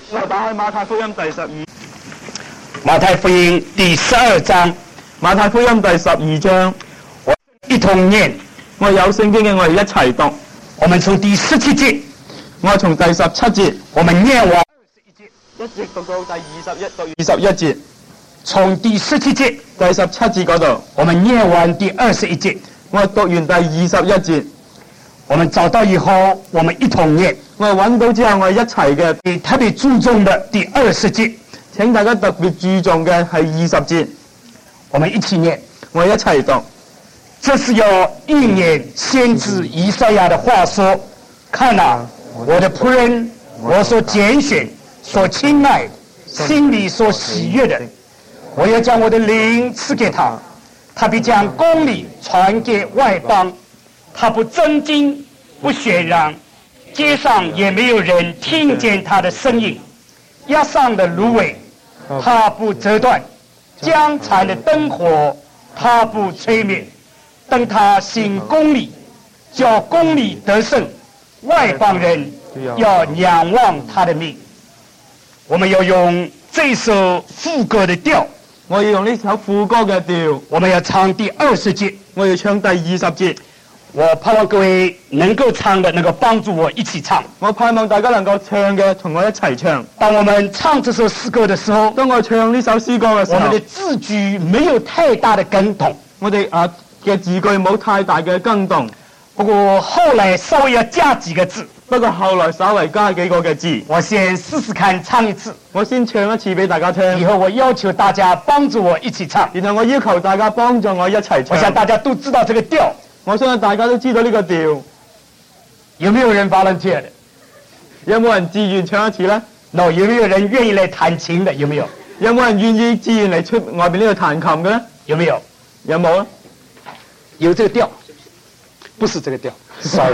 我打開馬太福音第12。 馬太福音第12章。 馬太福音第12章。 我一同念。 我有聖經嘅，我哋一齊讀。 我們從第17節。 我從第17節。 我們念完一直讀到第21到21節。 從第17節。 第17節嗰度。 我們念完第21節。 我讀完第21節。 我們找到以後，我們一同念。 我揾到之後，我一齊嘅。 特別注重的第20節， 請大家特別注重嘅係20節。 我們一起念。 我一齊讀。 這是要應驗先知以賽亞的話說：看啊，我的僕人，我所揀選、所親愛、心裡所喜悅的，我要將我的靈賜給他，他必將公理傳給外邦。他不爭競，不喧嚷，街上也沒有人聽見他的聲音。壓上的蘆葦，他不折斷；將殘的燈火，他不吹滅。等他行公理，叫公理得勝，外邦人要仰望他的名。我們要用這首副歌的調， 我要用呢首副歌嘅調。 我們要唱第20節， 我要唱第20節。 我盼望各位能夠唱的，能夠幫助我一起唱。 我盼望大家能夠唱嘅，同我一齊唱。 當我們唱這首詩歌的時候， 當我唱呢首詩歌嘅時候， 我們的字句沒有太大的更動。 我哋嘅字句冇太大嘅更動。 不過後來稍微要加幾個字。 不過後來稍微加幾個嘅字。 我先試試看唱一次。 我先唱一次俾大家聽。 以後我要求大家幫助我一起唱。 然後我要求大家幫助我一齊唱。 我想大家都知道這個調。 我相信大家都知道呢個調。 有沒有人 volunteer 的？ 有冇人自願唱一次呢？ No， 有沒有人願意來彈琴的？有沒有？ 有冇人願意自願嚟出外邊呢度彈琴嘅呢？ 有沒有？ 有冇啊？ 有這個調，不是這個調。Sorry。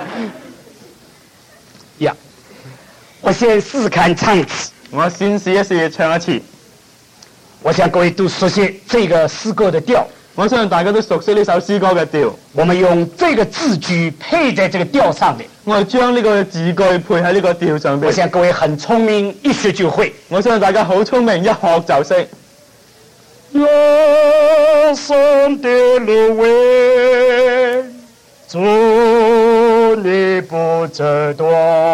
呀，我先試試看唱一次。 我先試一試唱一次。 我想各位都熟悉這個詩歌的調。 我相信大家都熟悉呢首詩歌嘅調。 我們用這個字句配在這個調上面。 我哋將呢個字句配喺呢個調上邊。 我想各位很聰明，一學就會。 我相信大家好聰明，一學就識。 壓上的蘆葦，主你不折斷；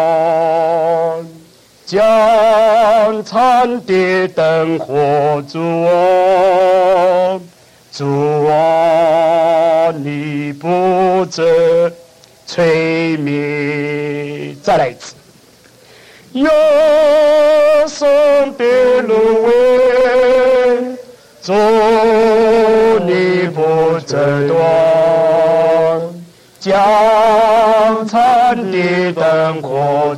將殘的燈火，主啊，你不折吹滅。再來一次。壓上的蘆葦，主你不折斷；將殘的燈火，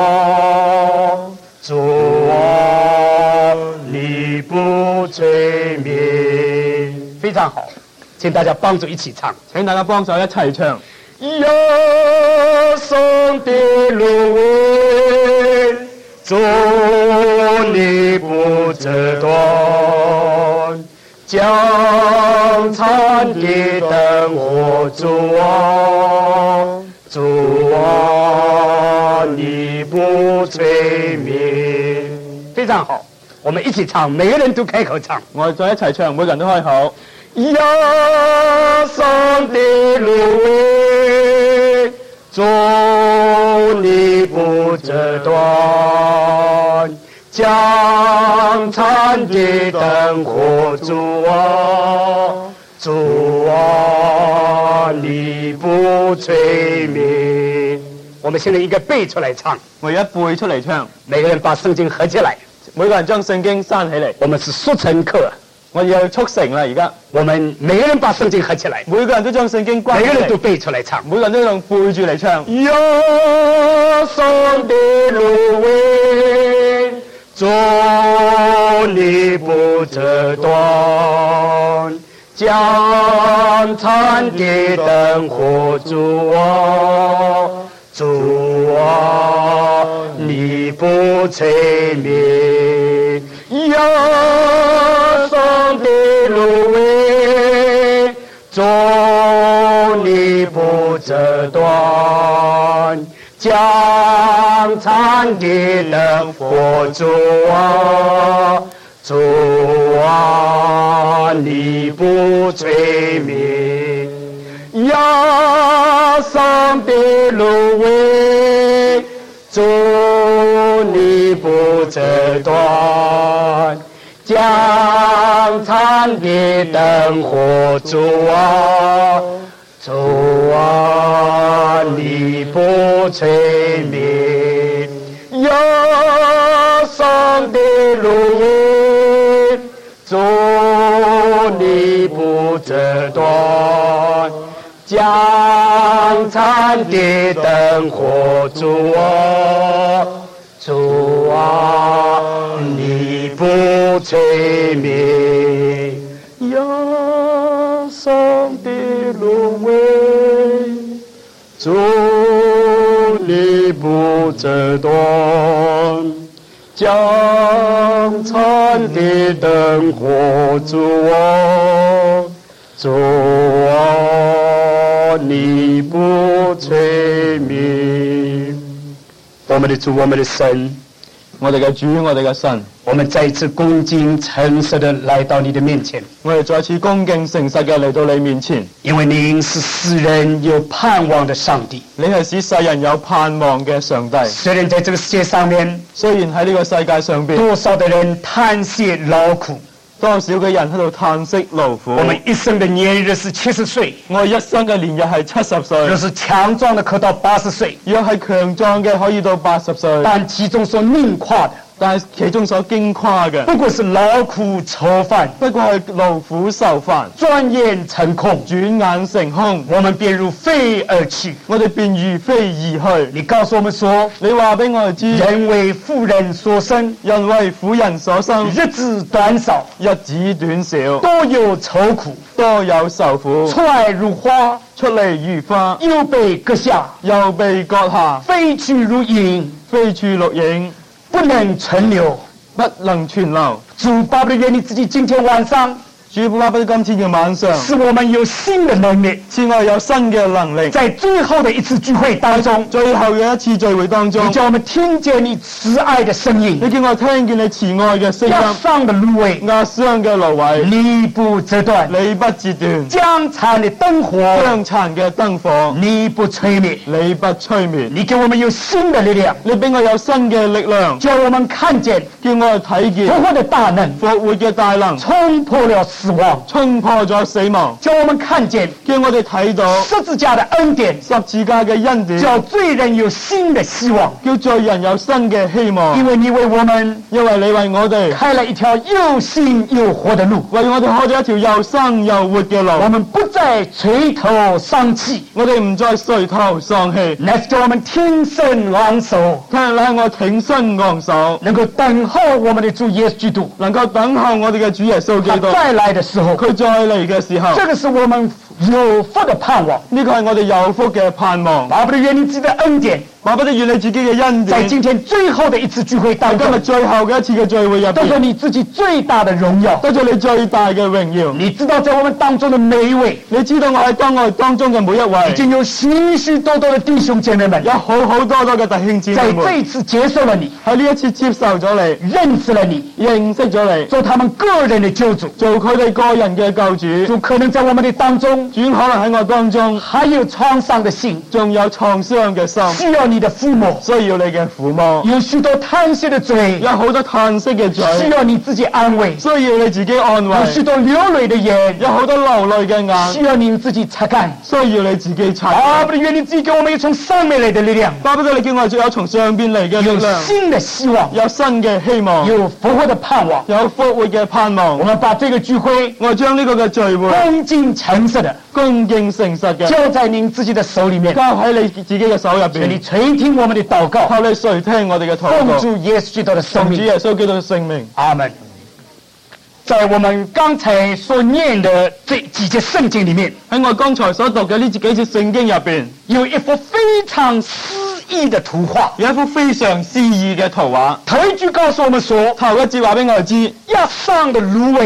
主啊，你不吹滅。非常好，請大家幫助一起唱。 請大家幫手一齊唱。 壓上的蘆葦，主你不折斷；將殘的燈火，主啊，你不吹滅。非常好，我們一起唱，每個人都開口唱。 我哋再一齊唱，每個人都開口。 壓上的蘆葦，主你不折斷；將殘的燈火，主啊，你不吹滅。我們現在應該背出來唱。 我而家背出嚟唱。 每個人把聖經合起來。 每個人將聖經閂起嚟。 我們是速成課。 我要速成啦！而家我們每個人把聖經合起來， 每個人都將聖經關起嚟， 每個人都背出來唱， 每個人都用背住嚟唱。 壓上的蘆葦，主你不折斷；將殘的燈火，主啊，你不吹滅。壓上的蘆葦，主你不折斷； 将残的灯火，主啊，主啊，你不吹灭，压伤的芦苇，主你不折断，将残的灯火，主啊，主啊，你不吹灭，压伤的芦苇，主你不折断，将残的灯火，主啊，主啊，你不吹灭，压伤的芦苇，主你不折断，将残的灯火，主啊，主啊，你不吹灭。我们的主，我们的神， 我哋嘅主，我哋嘅神， 我们再一次恭敬诚实的来到你的面前， 我哋再次恭敬誠實嘅嚟到你面前。 因为您是世人有盼望的上帝。 你係使世人有盼望嘅上帝。 虽然在这个世界上面， 雖然喺呢個世界上邊， 多少的人叹息劳苦， 多少嘅人喺度嘆息勞苦。 我们一生的年日是70歲， 我一生嘅年日係70歲， 若是强壮的可到80歲， 如果係強壯嘅可以到80歲， 但其中所宁夸的， 但係其中所矜誇嘅， 不過是勞苦愁煩， 不過係勞苦受煩， 轉眼成空， 轉眼成空， 我們便如飛而去。 我哋便如飛而去。 你告訴我們說， 你話俾我哋知， 人為婦人所生， 人為婦人所生， 日子短少， 日子短少， 多有愁苦， 多有受苦， 出來如花， 出嚟如花， 又被割下， 又被割下， 飛去如影， 飛處錄影， 不能存留。 不能存留。 主巴不得願你自己今天晚上， 主巴不得今天嘅晚上， 使我們有新的能力， 使我有新嘅能力， 在最後的一次聚會當中， 最後嘅一次聚會當中， 你叫我們聽見你慈愛的聲音， 你叫我聽見你慈愛嘅聲音， 壓傷的蘆葦， 壓傷嘅蘆葦， 你不折斷， 你不折斷， 將殘的燈火， 將殘嘅燈火， 你不吹滅， 你不吹滅， 你給我們有新的力量， 你俾我有新嘅力量， 叫我們看見， 叫我睇見復活的大能， 復活嘅大能， 衝破了死亡， 衝破咗死亡， 叫我們看見， 叫我哋睇到十字架的恩典， 十字架嘅恩典， 叫罪人有新的希望， 叫罪人有新嘅希望， 因為你為我們， 因為你為我哋開了一條又新又活的路， 為我哋開咗一條又生又活嘅路， 我們不再垂頭喪氣， 我哋唔再垂頭喪氣， 乃是叫我們挺身昂首， 聽日我挺身昂首， 能夠等候我們的主耶穌基督， 能夠等候我哋嘅主耶穌基督他再來的時候， 佢再嚟嘅時候， 這個是我們有福的盼望， 呢個係我哋有福嘅盼望。 巴不得願你自己的恩典， 巴不得願你自己嘅恩典， 在今天最後的一次聚會當中， 今日最後嘅一次嘅聚會入得着邊， 你自己最大的榮耀， 得咗你最大嘅榮耀。 你知道在我們當中的每一位， 你知道我喺當中嘅每一已位， 經有許許多多的弟兄姐妹們， 有好多嘅弟兄姊妹在這們一次接受了你， 喺呢一次接受咗你， 認識了你， 認識咗你， 做他們個人的救主。 做佢哋個人嘅救主。 主可能在我們的當中， 主可能喺我當中， 還有創傷的心， 仲有創傷嘅心， 需要你的撫摸， 需要你嘅撫摸， 有許多嘆息的嘴， 有好多嘆息嘅嘴， 需要你自己安慰， 需要你自己安慰， 有許多流淚的眼， 有好多流淚嘅眼， 需要你自己擦乾。 需要你自己擦巴乾。 不得願你自己給我們有從上面來的力量， 巴不得你叫我哋有從上邊嚟嘅力有量， 新的希望， 有新嘅希望， 有復活的盼望。 有復活嘅盼望我。們把這個聚會我將呢個嘅聚會恭敬誠實的恭敬誠實嘅交在您自己的手裡面， 交喺你自己嘅手入請你邊， 垂聽我們的禱告， 求你垂聽我哋嘅禱奉告， 主耶穌基督的聖奉主名， 耶穌基督嘅聖名。 阿門。在我們剛才所念的這幾節聖經裡面， 喺我剛才所讀嘅呢幾節聖經入邊， 有一幅非常詩意的圖畫。 有一幅非常詩意嘅圖畫。 頭一句告訴我們說， 頭一節話俾我哋知， 壓傷的蘆葦，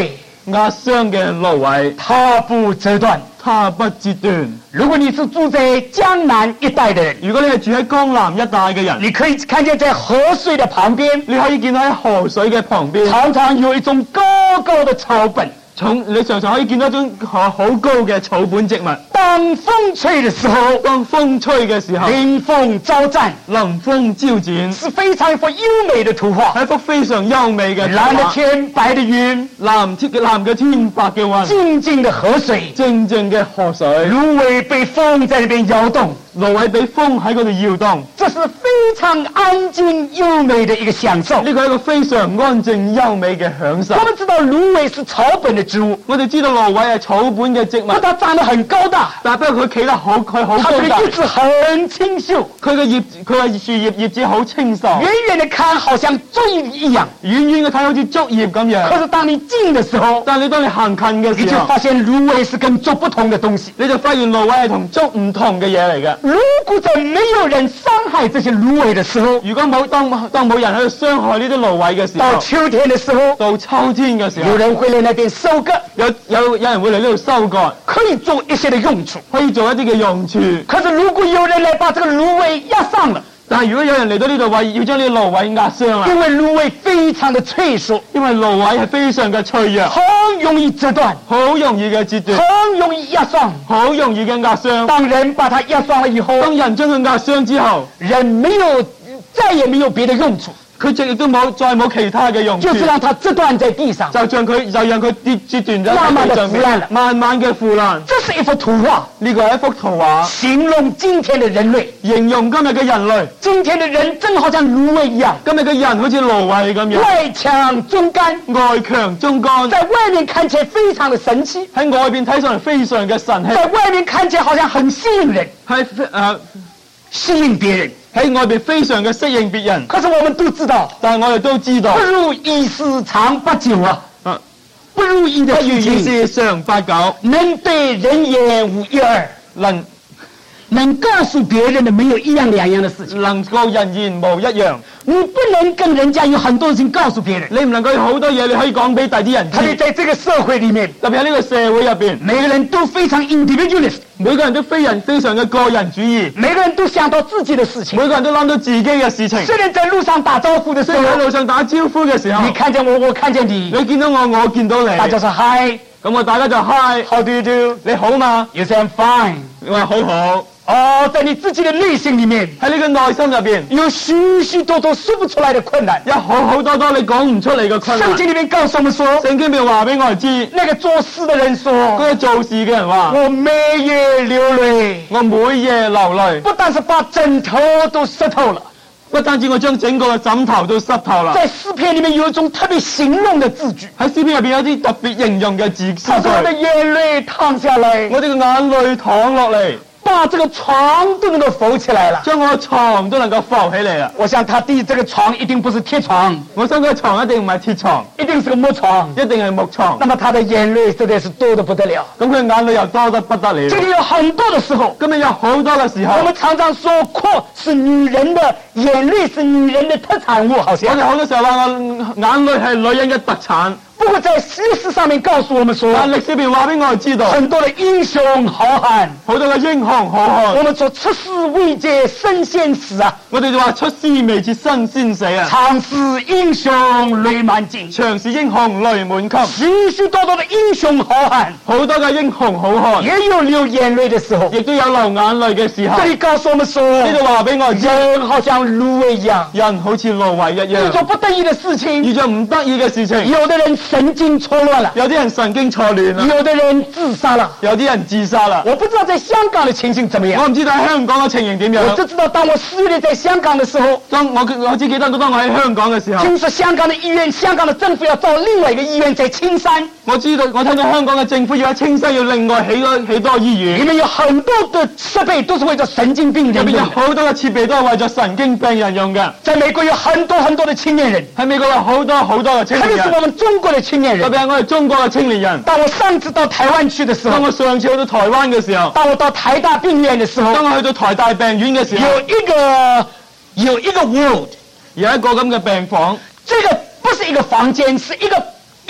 壓傷嘅蘆葦， 它不折斷。 它不折斷。 如果你是住在江南一帶的人， 如果你係住喺江南一帶嘅人， 你可以看見在河水的旁邊， 你可以見到喺河水嘅旁邊， 常常有一種高高的草本。 你常常可以見到一種好高嘅草本植物。 當風吹的時候， 當風吹嘅時候， 臨風招展， 臨風招展， 是非常一幅優美的圖畫。 係一幅非常優美嘅圖藍的畫。 天，白的雲， 藍嘅天，白嘅雲， 靜靜的河水， 靜靜嘅河水， 蘆葦被風在那邊搖動， 蘆葦俾風喺嗰度搖動。 這是非常安靜優美的一個享受。 呢個係一個非常安靜優美嘅享受。 我們知道蘆葦是草本的植物， 我哋知道蘆葦係草本嘅植物， 它長得很高大， 但係不過佢企得好，佢好它高大， 的葉子很清秀， 佢嘅樹葉子好清秀， 遠遠的看好像竹葉一樣， 遠遠嘅睇好似竹葉咁樣。 可是當你近的時候， 但係當你行近嘅你就時候， 發現蘆葦是跟竹不同的東西。 你就發現蘆葦係同竹唔同嘅嘢嚟嘅。 如果在沒有人傷害這些蘆葦的時候， 如果當冇人喺度傷害呢啲蘆葦嘅時候， 到秋天的時候， 到秋天嘅時候， 有人會來那邊收割， 有人會嚟呢度收割， 可以做一些的用處。 可以做一啲嘅用處。 可是如果有人來把這個蘆葦壓上了， 但係如果有人嚟到呢度話要將呢啲蘆葦壓傷啦， 因為蘆葦非常的脆弱， 因為蘆葦係非常嘅脆弱， 很容易折斷， 好容易嘅折斷， 很容易壓傷。 好容易嘅壓傷。 當人把它壓傷了以後， 當人將佢壓傷之後， 人再也沒有別的用處， 佢亦都再冇其他嘅用處， 就是讓它折斷在地上， 就讓佢折斷咗慢慢地喺地上腐爛了， 慢慢嘅腐爛。 這是一幅圖畫， 呢個係一幅圖畫， 形容今天的人類。 形容今日嘅人類。 今天的人真好像蘆葦一樣， 今日嘅人好似蘆葦咁樣， 外強中乾， 外強中乾， 在外面看起來非常的神氣， 喺外邊睇上嚟非常嘅神氣， 在外面看起來好像很吸引人，吸引別人。 喺外邊非常嘅適應別人。 可是我們都知道， 但係我哋都知道， 不如意事長八九啊，不如意的不如事情意事常八九， 能對人言無一二，能告訴別人的沒有一樣兩樣的事情。 能夠人言無一樣。 你不能跟人家有很多事情告訴別人， 你唔能夠有好多嘢你可以講俾第啲人知。 特別在這個社會裡面， 特別喺呢個社會入邊， 每個人都非常 individualist， 每個人都非常嘅個人主義， 每個人都想到自己的事情， 每個人都諗到自己嘅事情。 雖然在路上打招呼的時候， 雖然喺路上打招呼嘅時候， 你看見我，我看見你， 你見到我，我見到你， 大家說 hi， 咁我大家就 hi，how do you do？ 你好嘛？ You say I'm fine。 我話好好。 哦，在你自己的內心裡面， 喺呢個內心入邊， 有許許多多說不出來的困難， 有好多你講唔出嚟嘅困難。 聖經裡面告訴我們說， 聖經裡話俾我哋知， 那個做事的人說， 嗰個做事嘅人話， 我每夜流淚， 我每夜流淚， 不但是把枕頭都濕透了， 不單止我將整個嘅枕頭都濕透啦。 在詩篇裡面有一種特別形容的字句， 喺詩篇入邊有啲特別形容嘅字句。 他說我的眼淚淌下來， 我哋嘅眼淚淌落嚟， 把這個床都能夠浮起來了， 將我嘅床都能夠浮起嚟啦。 我想他第這個床一定不是鐵床， 我想佢嘅床一定唔係鐵床， 一定是個木床， 一定係木床。 那麼他的眼淚實在是多得不得了， 咁佢眼淚又多得不得了。 這裡有很多的時候， 今日有好多嘅時候， 我們常常說哭是女人的眼淚是女人的特產物，好像我哋好多時候話我眼淚係女人嘅特產。 不過在歷史上面告訴我們說， 但歷史邊話俾我哋知道， 很多的英雄好漢， 好多嘅英雄好漢。 我們說出師未捷身先死啊， 我哋就話出師未捷身先死啊。 常使英雄淚滿襟， 常使英雄淚滿襟。 許許多多的英雄好漢， 好多嘅英雄好漢， 也有流眼淚的時候， 亦都有流眼淚嘅時候。 這裡告訴我們說， 呢度話俾我哋知， 人好像蘆葦一樣， 人好似蘆葦一樣， 遇着不得已的事情， 遇着唔得意嘅事情， 有的人神經錯亂了， 有啲人神經錯亂啦， 有的人自殺了， 有啲人自殺啦。 我不知道在香港的情形怎麼樣， 我唔知道喺香港嘅情形點樣。 我只知道當我4月在香港的時候， 我只記得當我喺香港嘅時候， 聽說香港的醫院，香港的政府要造另外一個醫院在青山， 我聽到香港嘅政府要喺青山要另外起多醫院， 裡面有很多的設備都是為咗神經病人入邊有用的， 好多嘅設備都係為咗神經病人用嘅。 在美國有很多很多的青年人， 喺美國有好多嘅青特別是年人， 我們中國的青年人。 特別係我哋中國嘅青年人。 當我上次到台灣去的時候， 當我上次去到台灣嘅時候， 當我到台大病院的時候， 當我去到台大病院嘅時候， 有一個 ward， 有一個咁嘅病房， 這個不是一個房間，是一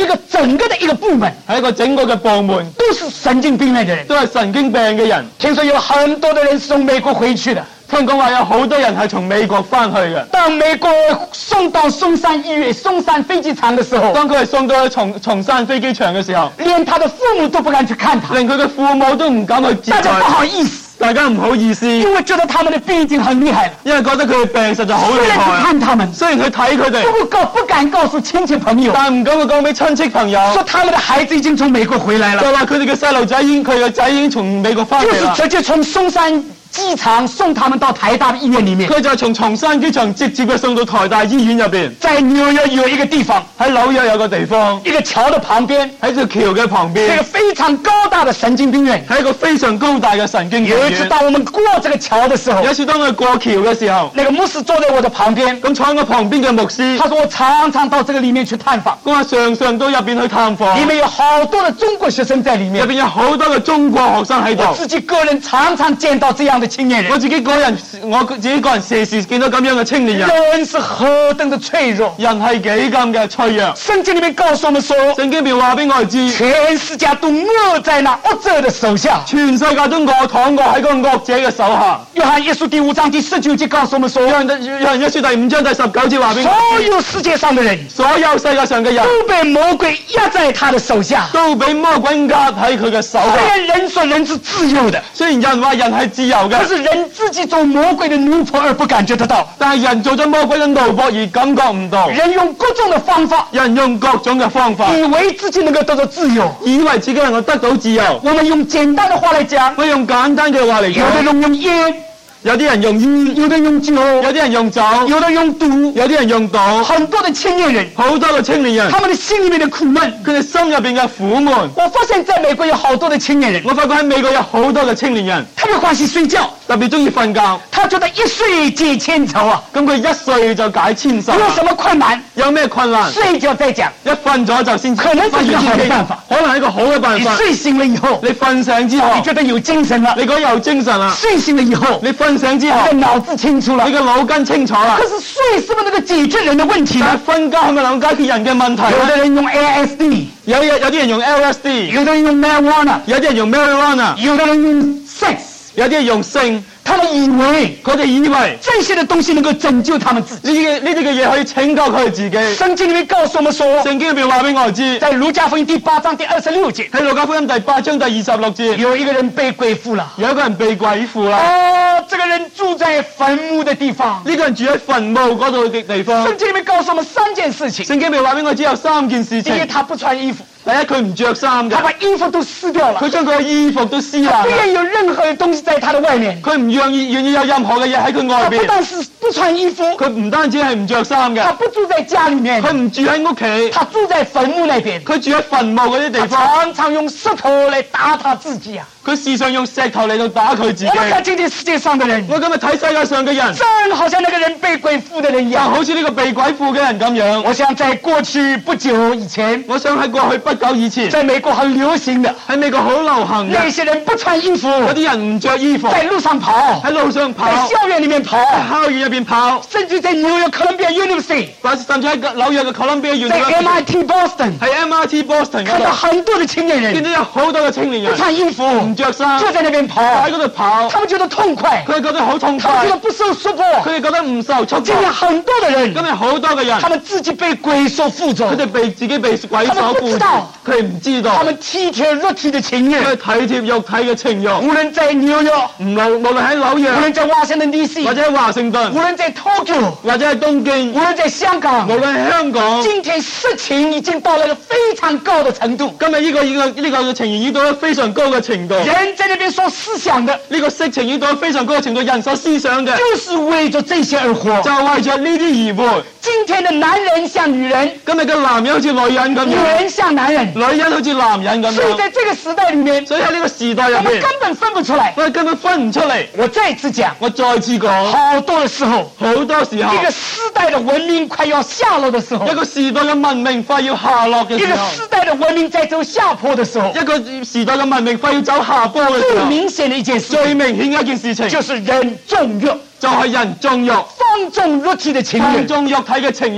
整個的一個部門， 係一個整個嘅部門， 都是神經病院的人。 都係神經病嘅人。 聽說有很多的人是從美國回去的， 聽講話有好多人係從美國翻去嘅。 當美國送到松山醫院、松山飛機場的時候， 當佢係送到去松山飛機場嘅時候， 連他的父母都不敢去看他， 令佢嘅父母都唔敢去接大家不佢。 好意思， 大家唔好意思， 因為覺得他們的病已經很厲害了， 因為覺得佢嘅病實在好厲雖然去害。 看他們， 雖然佢睇佢哋， 不敢告訴親戚朋友， 但唔敢去講俾親戚朋友， 說他們的孩子已經從美國回來了， 就話佢哋嘅細路仔佢嘅仔已經從美國翻就是嚟啦。 直接從松山機場送他們到台大的醫院裏面。 佢就係從松山機場直接嘅送到台大醫院入邊。 在紐約有一個地方， 喺紐約有個地方， 一個橋的旁邊， 喺條橋嘅旁邊， 這個非常高大的神經病院。 係一個非常高大嘅神經病有一次院。 當我們過這個橋的時候有，一次當佢過橋嘅時候， 那個牧師坐在我的旁邊， 咁坐喺我旁邊嘅牧師， 他說我常常到這個裏面去探訪， 我話常常到入邊去探訪， 裏面有好多的中國學生在裏面入。邊有好多嘅中國學生喺度。 我自己個人常常見到這樣的青年人， 我自己個人時時見到咁樣嘅青年人， 人是何等的脆弱。 人係幾咁嘅脆弱。 聖經裏面告訴我們說， 聖經邊話俾我哋知， 全世界都臥在那惡者的手下。 全世界都躺過喺個惡者嘅手下。 約翰一書第5章第19節告訴我們說， 約翰一書第5章第19節話俾我所哋知， 有世界上的人所有世界上嘅人都被魔鬼壓在他的手下。 都俾魔鬼壓喺佢嘅手雖下。 然人說人是自由的， 雖然人話人係自由嘅可，是人自己做魔鬼的奴僕而不感覺得到。 但係人做咗魔鬼嘅奴僕而感覺唔到。 人用各種的方法， 人用各種嘅方法， 以為自己能夠得到自由。 以為自己能夠得到自由。 我們用簡單的話來講， 我用簡單嘅話嚟有的講， 人用煙， 有啲人用煙， 有的人用酒， 有啲人用酒， 有的人用毒。 有啲人用毒。 很多的青年人， 好多嘅青年人， 他們的心裏面的苦悶。 佢哋心入邊嘅苦悶。 我發現在美國有好多的青年人， 我發覺喺美國有好多嘅青年人特別歡喜睡覺， 特別中意瞓覺， 他覺得一睡解千愁啊。 咁佢一睡就解千愁。 有什麼困難， 有咩困難？ 睡覺再講。 一瞓咗就先可能是一個好的辦法， 可能係一個好嘅辦法。 你睡醒了以後， 你瞓醒之後你，覺得有精神了， 你覺得有精神啦。 睡醒了以後， 你瞓醒之後， 你的腦子清楚了你。個腦筋清楚啦可。是睡是不是能夠解決人的問題呢？ 但係瞓覺係咪能夠解決人嘅問題有的咧？ 人用 LSD， 有啲人用 LSD， 有的人用 marijuana， 有啲人用 marijuana， 有的人用 sex， 有啲人用性。 他們以為佢哋以為這些的東西能夠拯救他們自己。 呢啲嘅嘢可以拯救佢哋自己。 聖經裏面告訴我們說， 聖經入邊話俾我哋知， 在路加福音第8章第26節， 喺路加福音第8章第26節， 有一個人被鬼附了。 有一個人被鬼附啦。 哦，這個人住在墳墓的地方。 呢個人住喺墳墓嗰度嘅地方。 聖經裏面告訴我們3件事情。 聖經入邊話俾我知有3件事情。 第一，他不穿衣服， 第一，佢唔着衫嘅他，把衣服都撕掉了， 佢將佢嘅衣服都撕爛不願啦。 意有任何的東西在他的外面。 佢唔願意有任何嘅嘢喺佢外他不邊。 但是不穿衣服， 佢唔單止係唔着衫嘅他，不住在家裏面， 佢唔住喺屋企， 他住在墳墓那邊。 佢住喺墳墓嗰啲地他方。 常常用石頭來打他自己啊！ 佢時常用石頭嚟到打佢自己。 我們看今天世界上的人， 我今日睇世界上嘅人， 真好像那個人被鬼附的人一就樣。 好似呢個被鬼附嘅人咁樣。 我想在過去不久以前， 我想喺過去不久以前， 在美國很流行的， 喺美國好流行那嘅， 些人不穿衣服， 嗰啲人唔着衣服， 在路上跑， 喺路上跑， 在校園裏面跑， 喺校園入邊跑， 甚至在紐約 Columbia University， 甚至喺紐約嘅 Columbia 在 University， MIT Boston， 喺 MIT Boston 看到嗰度， 很多的青年人見到有好多嘅青年不人穿衣服， 唔着衫， 就在那邊跑， 喺嗰度跑， 他們覺得痛快， 佢哋覺得好痛快他們覺，得不受束縛。 佢哋覺得唔受束今天縛。 很多的人今，日好多嘅人， 他們自己被鬼所附着佢，哋自己被鬼他們所附住不知道， 佢哋唔知道他，們體貼肉體的情佢慾， 哋體貼肉體嘅情慾， 無論在紐約， 無論喺紐約無論在華盛頓 DC， 或者喺華盛頓無論在 Tokyo， 或者喺東京無，論在香港無，論喺香港， 今天色情已經到了一個非常高的程度。 今日呢個嘅情形已經到咗非常高嘅程度。 人在那邊所思想的， 呢個色情已經到咗非常高嘅程度，人所思想嘅就是為着這些而活就。係為咗呢啲而活。 今天的男人像女人， 今日嘅男人好似女人咁女樣， 人像男人， 女人好似男人咁所以樣。 在這個時代裏面， 所以喺呢個時代入邊， 我們根本分不出來。 我哋根本分唔出嚟。 我再次講， 我再次講， 好多的時候， 好多時候一個時代的文明快要下落的時候， 一個時代嘅文明快要下落嘅一個時候， 時代的文明在走下坡的時候， 一個時代嘅文明快要走下坡嘅時候， 最明顯的一件事最明顯嘅一件事情就是人縱慾， 就係人縱慾， 放縱肉體的情放慾， 縱肉體嘅情慾，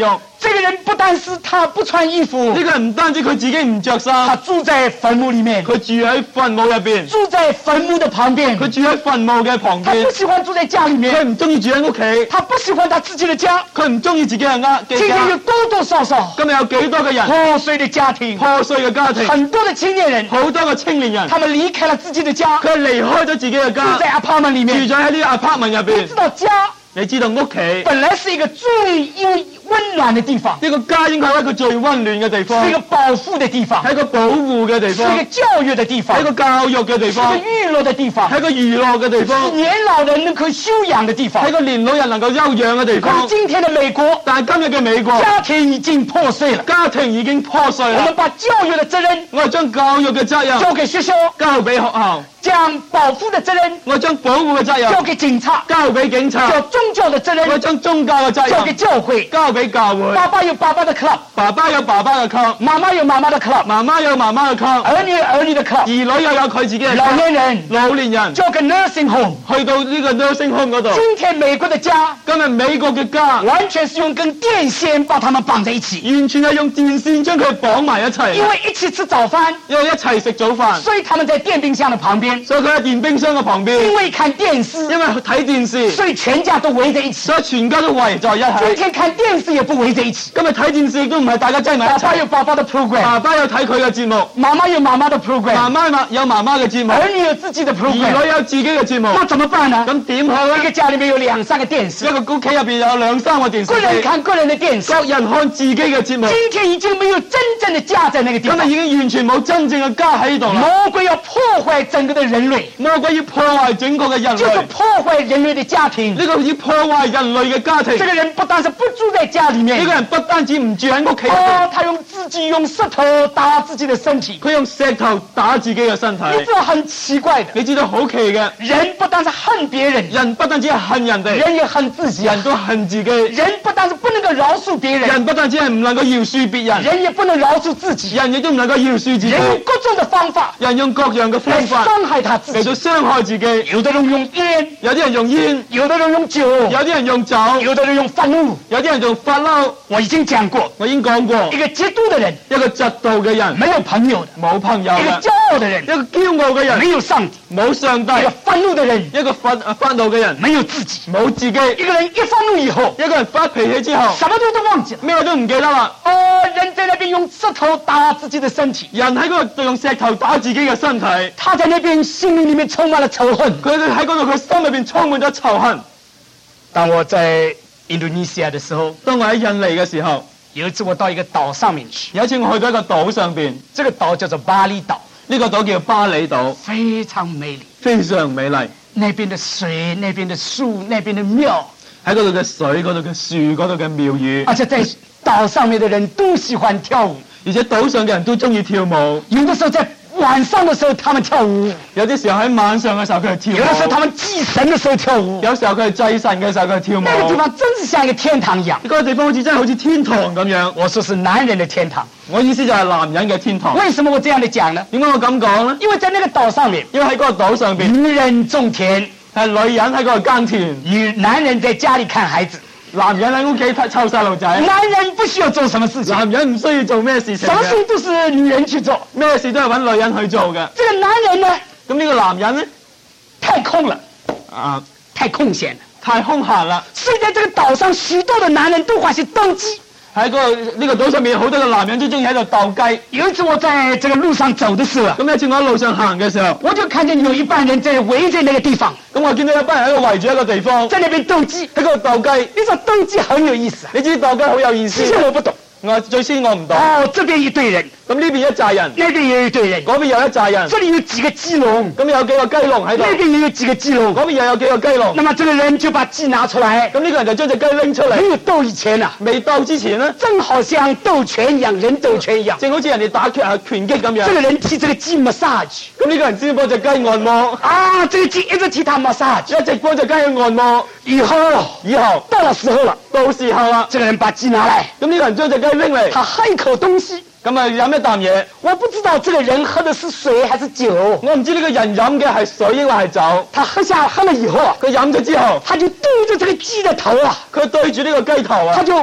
这个人不但是他不穿衣服， 呢個人唔單止佢自己唔着他衫， 住在墳墓里面， 佢住喺墳墓入邊， 住在墳墓的旁邊。 佢住喺墳墓嘅旁邊他不，喜歡住在家里佢面， 唔中意住喺屋企， 他不喜歡他自己的家。 佢唔中意自己嘅今天有家。 多多少少今日有幾多嘅人破碎的家庭， 破碎嘅家庭， 很多的青年人， 好多嘅青年人， 他們離開了自己的家， 佢離開咗自己嘅住在家， apartment 里住面。 咗喺呢個 apartment 入你邊知。道家你知道屋企本來是一個最溫暖的地方， 呢個家應該係一個最溫暖嘅地方是一，個保護的地方， 係一個保護嘅地是方， 一個教育的地方係一，個教育嘅地是一個方， 娛樂的地方， 係一個娛樂嘅地是方， 年老人能夠休養的地方係一。個年老人能夠休養嘅地可是方。 今天的美國， 但係今日嘅美國， 家庭已經破碎了。 家庭已經破碎啦我們。把教育的責任我係將教育嘅責任交給學校， 交俾學校， 將保護的責任我將保護嘅責交任給警察， 交俾警察， 將宗教的責我任將宗教嘅責交給任教會。 交俾教會。 爸爸有爸爸的 club， 爸爸有爸爸嘅 club， 媽媽有媽媽的 club， 媽媽有媽媽嘅 club， 兒女有兒女的 club， 兒女又有佢自己嘅老 club。 年人老年人交給 nursing home。 去到呢個 nursing home 嗰度， 今天美國的家今日美國嘅家完全是用根電線把他們綁在一起， 完全係用電線將佢綁埋一齊， 因為一起吃早飯， 因為一齊食早飯， 所以他們在電冰箱的旁邊， 所以佢喺電冰箱嘅旁邊， 因為看電視， 因為睇電視， 所以全家都圍在一起。 所以全家都圍在一起。 今天看電視也不圍在一起， 今日睇電視亦都唔係大家擠埋一齊， 爸爸有爸爸的 program， 爸爸有睇佢嘅節目， 媽媽有媽媽的 program， 媽媽有媽媽嘅節目， 兒女有自己的兒 program， 女有自己嘅節目， 那怎麼辦呢？ 咁點好一個咧？ 家裏面有2、3個電視， 一個屋企入邊有2、3個電個人視機， 看個人的電視。 各人看自己嘅節目， 今天已經沒有真正的家在那個地方， 今日已經完全冇真正嘅家喺度啦。 魔鬼要破壞整個的人類， 魔鬼要破壞整個嘅人就是類， 破壞人類的家庭。 呢個要破壞人類嘅家庭。 這個人不但是不住在家裏面， 呢個人不單止唔住喺屋企入邊， 哦，他自己用石頭打自己的身體。 佢用石頭打自己嘅身體。 你知道很奇怪的， 你知道好奇嘅， 人不但是恨別人， 人不單止係恨人哋， 人也恨自己。 人都恨自己。 人不但是不能夠饒恕別人， 人不單止係唔能夠饒恕別人， 人也不能饒恕自己。 人亦都唔能夠饒恕自己。 人用各種的方法人用各樣嘅方來法傷害他自己。 嚟到傷害自己。 有的人用煙， 有啲人用煙， 有的人用酒， 有啲人用酒， 有的人用憤怒。 有啲人用發嬲。 我已經講過， 我已經講過， 一個極度的人一個嫉妒嘅人沒有朋友的， 冇朋友嘅， 一個驕傲的人一個驕傲嘅人沒有上帝， 冇上帝， 一個憤怒的人一個發怒嘅人沒有自己。 冇自己。 一個人一憤怒以後， 一個人發脾氣之後， 什麼都忘記了。 咩都唔記得啦。 哦，人在那邊用石頭打自己的身體， 人喺嗰度用石頭打自己嘅身體， 他在那邊心裏面充滿了仇恨。 佢哋喺嗰度佢心裏邊充滿咗仇恨。 當我在印度尼西亞的時候， 當我喺印尼嘅時候， 有一次我到一個島上面去， 有一次我去到一個島上邊， 這個島叫做巴厘島， 呢個島叫巴厘島， 非常美麗。 非常美麗。 那邊的水，那邊的樹，那邊的廟， 喺嗰度嘅水、嗰度嘅樹、嗰度嘅廟宇， 而且在島上面的人都喜歡跳舞。 而且島上嘅人都中意跳舞。 有的時候在晚上的時候他們跳舞， 有啲時候喺晚上嘅時候佢係跳舞， 有的時候他們祭神的時候跳舞。 有時候佢係祭神嘅時候佢係跳舞。 那個地方真是像一個天堂一樣。 嗰個地方好似真係好似天堂咁樣。 我說是男人的天堂。 我意思就係男人嘅天堂。 為什麼我這樣的講呢？ 點解我咁講呢？ 因為在那個島上面， 因為喺嗰個島上邊， 女人種田， 係女人喺嗰度耕田， 男人在家裏看孩子。 男人喺屋企湊細路仔。 男人不需要做什麼事情， 男人唔需要做咩事情什麼事嘅， 都是女人去做。 咩事都係揾女人去做嘅。 這個男人呢， 咁呢個男人呢， 太空了， 啊， 太空閒了。 太空閒啦。 所以在這個島上，許多的男人都歡喜鬥雞。 喺呢個島上面，好多個男人都中意喺度鬥雞。 有一次我在這個路上走的時候， 咁有一次我喺路上行嘅時候， 我就看見有一班人在圍着那個地方， 咁我見到一班人喺度圍住一個地方， 在那邊鬥雞。 喺嗰度鬥雞。 你說鬥雞很有意思啊， 你知鬥雞好有意思其。實我不懂。 最先我唔懂。 哦，這邊一堆人， 咁呢邊一紮人， 那邊也有一堆人， 嗰邊有一紮人， 這裡有幾個雞籠， 咁有幾個雞籠喺度， 那邊也有幾個雞籠。 嗰邊又有幾個雞籠。 那麼這個人就把雞拿出來， 咁呢個人就將隻雞拎出嚟。 沒有鬥以前啊， 未鬥之前呢， 正好像鬥拳一樣，人鬥拳一樣。 正好似人哋打拳擊咁樣。 這個人替這個雞 massage， 咁呢個人先幫隻雞按摩， 啊，這個雞一直替他 massage， 一直幫隻雞去按摩。 以後到了時候了， 到時候啦， 這個人把雞拿來， 咁呢個人將隻雞拎嚟， 他喝一口東西， 咁啊飲一啖嘢。 我不知道這個人喝的是水還是酒， 我唔知呢個人飲嘅係水抑或係酒。 他喝了以後啊， 佢飲咗之後， 他就對着這個雞的頭啊， 佢對住呢個雞頭啊， 他就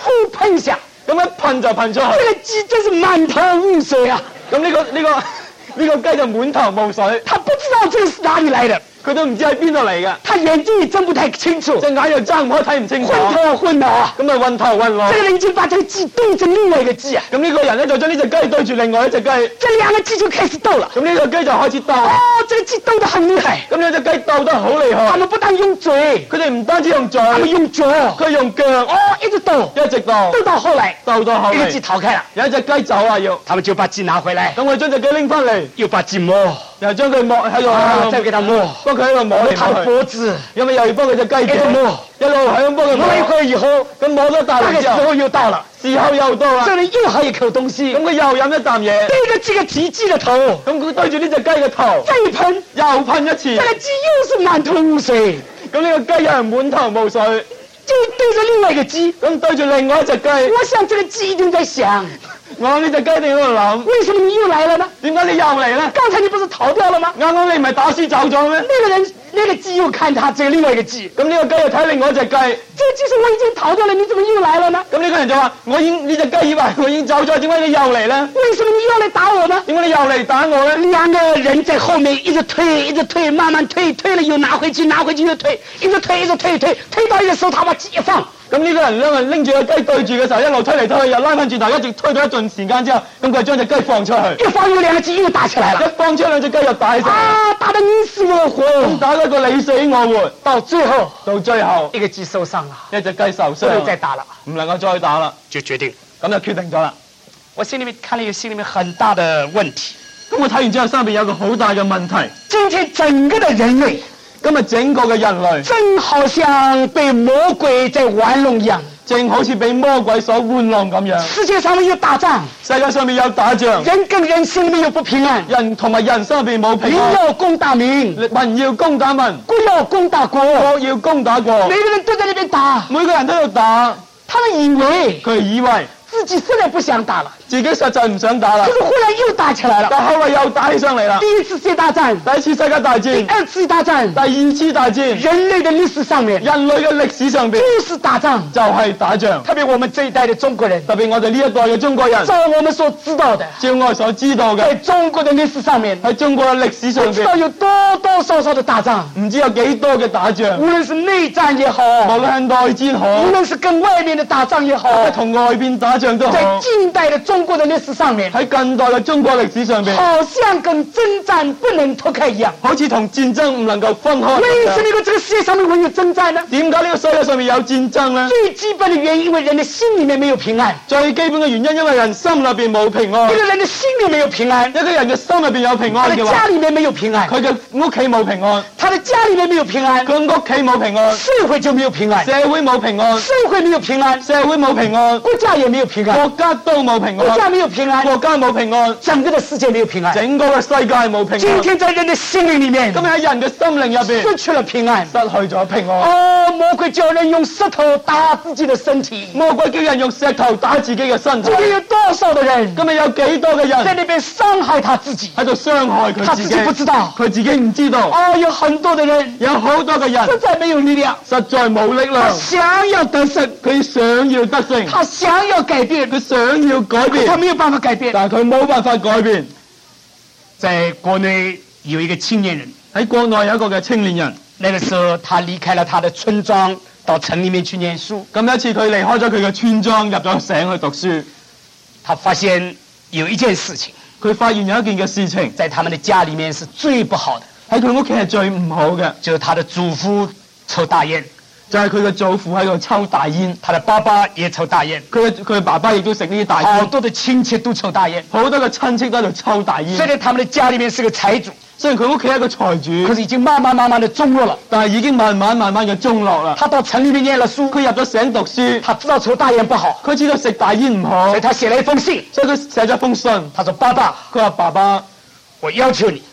噗噴一下， 咁一噴就噴出這去。 個雞真是滿頭霧水啊！ 咁呢個雞就滿頭霧水， 他不知道這個是哪裡來的， 佢都唔知喺邊度嚟嘅， 他眼睛也睜不太清楚， 隻眼又睜唔開，睇唔清楚， 昏頭昏腦啊！ 咁咪暈頭暈腦。 這個人已經把這個雞對着另外一個雞啊， 咁呢個人咧就將呢隻雞對住另外一隻雞， 這兩個雞就開始鬥了。 咁呢個雞就開始鬥。 哦，這個雞鬥得很厲害， 咁兩隻雞鬥得好厲害， 他們不但用嘴， 佢哋唔單止用嘴， 他們用腳， 佢用腳， 哦，一直鬥， 一直鬥， 鬥到後來， 鬥到後一個雞嚟， 逃開了， 有一隻雞走啊要， 他們就把雞拿回來， 咁佢將隻雞拎翻嚟， 又把雞摸， 又將佢摸喺度， 再給它摸， 幫佢喺度摸嚟摸它的摸去， 脖子， 咁咪又要幫佢隻雞一直摸， 一路係咁幫佢摸了一會兒以後， 咁摸咗大大概時嚟之後， 候又到了， 時候又到啦這，個人又喝一口東西咁，佢又飲一啖嘢， 對着這個雞雞的頭， 咁佢對住呢隻雞嘅頭再一噴， 又噴一次這，個雞又是滿頭霧水， 咁呢個雞又係滿頭霧水， 就對着另外一個雞。 咁對住另外一隻雞， 我想這個雞一定在想， 我呢隻雞一定喺度諗， 為什麼你又來了呢？ 點解你又嚟咧？ 剛才你不是逃掉了嗎？ 啱啱你唔係打輸走咗咩？ 那個雞又看他這個另外一個雞， 咁呢個雞又睇另外一隻雞， 這個雞說我已經逃掉了，你怎麼又來了呢？ 咁呢個人就話：呢隻雞以為我已經走咗，點解你又嚟咧？ 為什麼你又來打我呢？ 點解你又嚟打我咧？ 兩個人在後面一直推，一直推，慢慢推，推了又拿回去，拿回去又推，一直推，一直推，推到一個時候，他把雞一放， 咁呢個人兩個人拎住個雞對住嘅時候，一路推嚟推去，又拉翻轉頭，一直推咗一段時間之後，咁佢將隻雞放出去， 一放有兩個雞又打起來了， 一放出兩隻雞又打起上嚟， 啊，打得你死我活， 打得個你死我活， 到最後到最後一個雞受傷了， 一隻雞受不能再傷， 打了， 唔能夠再打啦， 就決定， 咁就決定咗啦。 我心裏面看了有心裏面很大的問題， 咁我睇完之後，心入邊有個好大嘅問題。 今天整個的人類今日整個嘅人類， 真好像被魔鬼在玩弄一樣， 正好似俾魔鬼所玩弄咁樣。 世界上面有打仗， 世界上面有打仗， 人跟人心裏面有不平安， 人同埋人心入邊冇平民安， 要攻打民， 民要攻打民， 國要攻打國， 國要攻打國， 每個人都在那邊打， 每個人都喺度打， 他們以為佢以為自己實在不想打了， 自己實在唔想打啦可，是忽然又打起來了。 但後來又打起上嚟啦。 第一次世界大戰， 第一次世界大戰， 第二次大戰， 第二次大戰， 人類的歷史上面人類嘅歷史上邊就是打仗， 就係打仗， 特別我們這一代的中國人， 特別我哋呢一代嘅中國人， 照我們所知道的， 照我所知道在嘅， 中國的歷史上面， 喺中國嘅歷史上不知道邊， 有多多少少的打仗， 唔知有幾多嘅打仗， 無論是內戰也好， 無論係內戰好無，論是跟外面的打仗也好， 同外邊打仗都在好， 近代的中國的歷史上面， 喺近代嘅中國歷史上邊， 好像跟征戰不能脫開一樣。 好似同戰爭唔能夠分開。 為什麼這個世界上面會有征戰呢？ 點解呢個世界上面有戰爭呢？ 最基本的原因，因為人的心裏面沒有平安。 最基本嘅原因，因為人心裏邊冇平安。 一個人的心裏沒有平安， 一個人嘅心裏邊有平他的安嘅話， 家裏面沒有平安， 佢嘅屋企冇平安， 他的家裏面沒有平安， 佢屋企冇平安， 社會就沒有平安， 社會冇平安， 社會沒有平安， 社會冇平安， 國家也沒有平安， 國家都冇平國家安， 沒有平安， 國家冇平安， 整個的世界沒有平安。 整個嘅世界冇平今安。 天在人的心靈裏面今日喺人嘅心靈入邊失去了平安。 失去咗平安。 哦，魔鬼叫人用石頭打自己的身體。 魔鬼叫人用石頭打自己嘅身體今。天有多少的人今日有幾多嘅人在那邊傷害他自己？ 喺度傷害佢自己， 他自己不知道。 佢自己唔知道。 哦，有很多的人有好多嘅人實在沒有力量， 實在冇力他量， 想要得勝， 佢想要得勝， 他想要改變， 佢想要改變， 他沒有辦法改變。 但係佢冇辦法改變。 在國內有一個青年人， 喺國內有一個嘅青年人， 那個時候他離開了他的村莊，到城裏面去念書。 咁有一次佢離開咗佢嘅村莊，入咗城去讀書， 他發現有一件事情， 佢發現有一件嘅事情在他們的家裏面是最不好的， 喺佢屋企係最唔好嘅， 就是他的祖父抽大煙， 就係佢嘅祖父喺度抽大煙， 他的爸爸也抽大煙， 佢爸爸亦都食呢啲大好煙， 多的親戚都抽大煙。 好多嘅親戚都喺度抽大煙。 雖然他們的家裏面是個財主， 雖然佢屋企係一個財主， 可是已經慢慢的中落了。 但係已經慢慢嘅中落啦。 他到城裏面念了書， 佢入咗城讀書， 他知道抽大煙不好， 佢知道食大煙唔好所以，他寫了一封信， 所以佢寫咗封信。 他說：爸爸， 佢話：爸爸， 我要求你，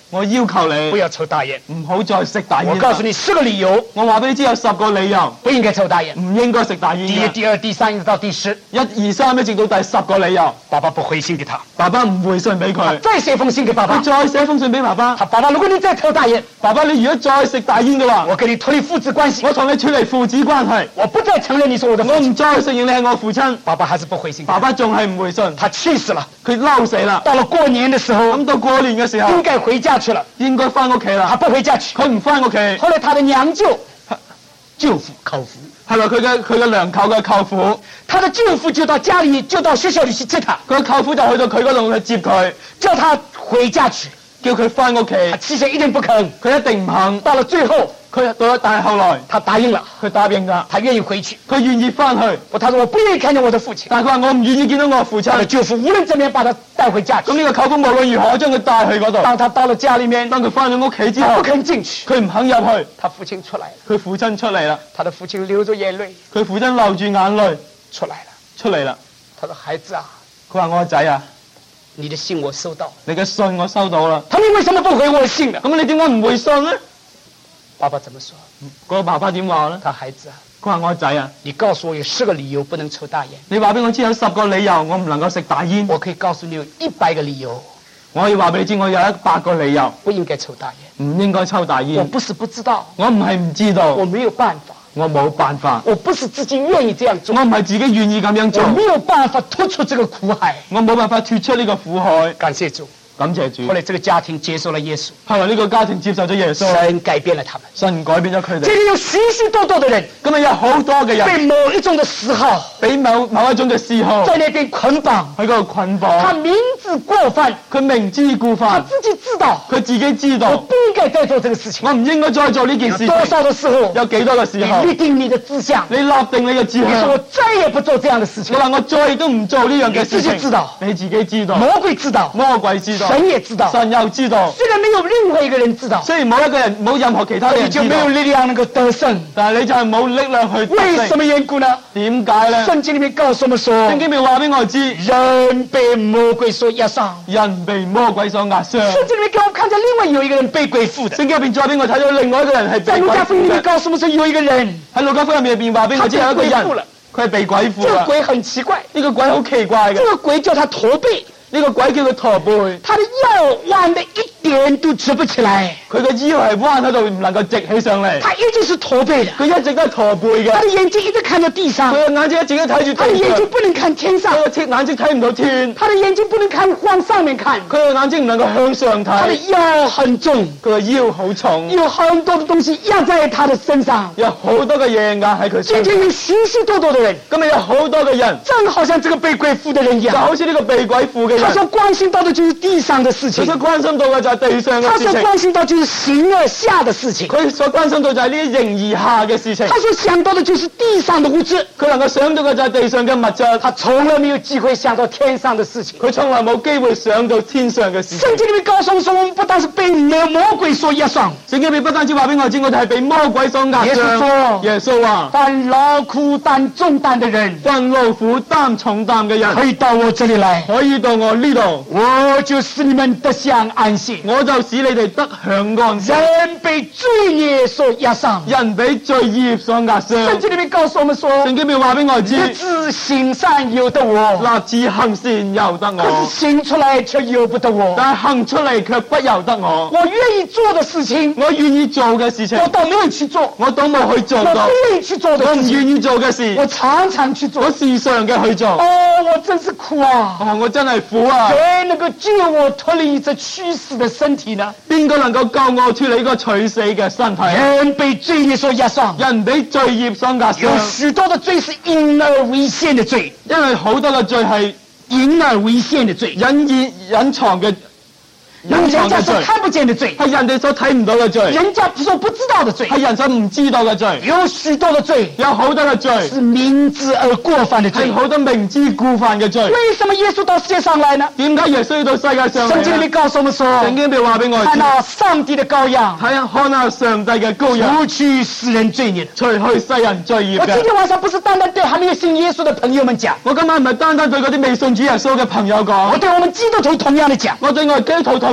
我要求不你要抽大烟。 唔好再食大煙啦。 我告訴你10個理由， 我話俾你知有10個理由不應該抽大煙。 唔應該食大第一、 煙嘅。 第二、第三一直到第10， 1、2、3一直到第10個理由， 爸爸不回信給他， 爸爸唔回信俾佢， 再寫封信給爸爸佢。再寫封信俾爸爸。 爸爸，如果你再抽大煙， 爸爸，你如果再食大煙嘅話， 我跟你脫離父子關係， 我同你處離父子關係， 我不再承認你是我的父親。 我唔再承認你係我父親。 爸爸還是不回信給他， 爸爸仲係唔回信， 他氣死了。 佢嬲死啦。 到了過年的時候， 咁到過年嘅時候應，該回家去了， 應該翻屋企他啦， 不回家去。 佢唔翻屋企，係後來他的娘舅、舅父、舅父， 咪佢嘅娘舅嘅舅父？ 他的舅父就到家裏，就到學校裏去接他， 佢嘅舅父就去到佢嗰度去接佢， 叫他回家去。 叫佢翻屋企， 他起先一定不肯， 佢一定唔肯。 到了最後， 但係後來他答應了， 佢答應㗎， 他願意回去。 佢願意翻去， 他說我不願意看見我的父親。 但係佢話我唔願意見到我父親。 他的舅父無論怎麼樣把他帶回家去。 咁呢個舅父無論如何將佢帶去嗰度。 當他到了家裏面， 當佢翻咗屋企之後， 他不肯進去， 佢唔肯入去。 他父親出來了， 佢父親出嚟啦， 他的父親流着眼淚佢父親流住眼淚出來了。 出嚟啦。 他說孩子啊， 佢話我個仔啊， 你的信我收到。 你嘅信我收到啦。 他說你為什麼不回我的信呢？ 咁你點解唔回信呢？ 爸爸怎麼說？ 嗰個爸爸點話呢？ 他孩子啊， 佢話我個仔啊， 你告訴我有10個理由不能抽大煙， 你話俾我知有10個理由我唔能夠食大煙。 我可以告訴你有100個理由我可以話俾你知，我有100個理由不應該抽大煙。 唔應該抽大我煙。 不是不知道， 我唔係唔知道， 我沒有辦法， 我冇辦法， 我不是自己願意這樣做， 我唔係自己願意咁樣做我，沒有辦法脫出這個苦海。 我冇辦法脫出呢個苦海。 感謝主， 感謝主後。來這個家庭接受了耶穌， 後來呢個家庭接受咗耶穌， 神改變了他們。 神改變咗佢哋。 這裏有許許多多的人今日有好多嘅人被某一種的嗜好俾某一種嘅嗜好在那邊捆綁， 喺嗰度捆綁， 他明知過犯， 佢明知故他犯， 自己知道佢自己知道我不應該再做這個事情。 我唔應該再做呢件事情。 多少的時候， 有幾多嘅時候你立定你的志向， 你立定你嘅志你說向我，再也不做這樣的事情你。話我再都唔做呢樣嘅事你自己情， 知道你自己知道， 魔鬼知道， 魔鬼知道， 神也知道， 神又知道。 雖然沒有任何一個人知道， 雖然冇一個人冇任何其他你人知道， 就沒有力量能夠得勝。 但係你就係冇力量去得為什勝。 麼緣故呢？ 點解咧？ 聖經裏面告訴我們說， 聖經咪話俾我知， 人被魔鬼所壓傷。 人被魔鬼所壓傷。 聖經裏面給我們看見另外有一個人被鬼附的。 聖經入邊再俾我睇到另外一個人係在被鬼附路加福音裏面嘅。 告訴我們說有一個人， 喺路加福音入邊話俾我知有一個人， 他被鬼附了。 佢係被鬼附啦。 這個鬼很奇怪， 呢個鬼好奇怪嘅這，個鬼叫他駝背， 呢個鬼叫佢駝背， 他的腰彎得一點都直不起來， 佢個腰係彎喺度，唔能夠直起上嚟。 他一直是駝背的， 佢一直都係駝背嘅， 他的眼睛一直看着地上， 佢嘅眼睛一直都睇住他的眼地上， 睛不能看天上， 佢嘅眼睛睇唔到天， 他的眼睛不能看往上面看， 佢嘅眼睛唔能夠向上他的睇， 腰很重， 佢嘅腰好重， 有很多的東西壓在他的身上。 有好多嘅嘢壓喺佢今身上。 天有許許多多的人， 今日有好多嘅人， 正好像這個被鬼附的人一就樣， 好似呢個被鬼附嘅人， 他所關心到的就是地上的事情， 佢所關心到嘅就係地上嘅他所事情， 關心到就是形而下的事情， 佢所關心到就係呢啲形而下嘅事情， 他所想到的就是地上的物質， 佢能夠想到嘅就係地上嘅物質， 他從來沒有機會想到天上的事情。 佢從來冇機會想到天上嘅事情。 聖經裏面告訴我們說，我們不但是被魔鬼所壓傷， 聖經裏不單止話俾我知，我哋係被魔鬼所壓耶穌說傷。耶穌話： 凡勞苦擔重擔的人， 凡勞苦擔重擔嘅人， 可以到我這裏來， 可以到我呢度， 我就使你們得享安息。 我就使你哋得享安息。 人被罪孽所壓傷， 人俾罪孽所壓傷。 聖經裏面告訴我們說， 聖經裏話俾我知， 立志行善由得我， 立志行善由得可是我， 行出來卻由不得我。 但係行出嚟卻不由得我。 我願意做的事情， 我願意做嘅事情， 我都沒有去做； 我都冇去做我到。 不願意去做我的事情， 唔願意做嘅事， 我常常去做我。時常嘅去做。 哦，我真是苦啊！ 哦，我真係苦啊！ 誰能夠救我脫離這屈死的身體呢？ 邊個能夠救我脫離呢個取死嘅身體？ 人被罪孽所壓傷， 人俾罪孽所壓傷有，許多的罪是隱而未現的罪， 因為好多嘅罪係隱而未現的罪， 隱藏嘅人家所看不見的罪， 係人哋所睇唔到嘅罪， 人家所不知道的罪， 係人所唔知道嘅罪， 有許多的罪有好多嘅罪是明知而過犯的罪係。好多明知故犯嘅罪。 為什麼耶穌到世界上來呢？ 點解耶穌要到世界上聖經裏面嚟呢？ 告訴我們說， 聖經咪話俾我知， 看到上帝的羔羊， 睇下看下上帝嘅羔羊， 除去世人罪孽的。 除去世人罪孽嘅。 我今天晚上不是單單對還沒有信耶穌的朋友們講， 我今晚唔係單單對嗰啲未信主耶穌嘅朋友我講， 對我們基督徒同樣的講。 我對我哋基督徒同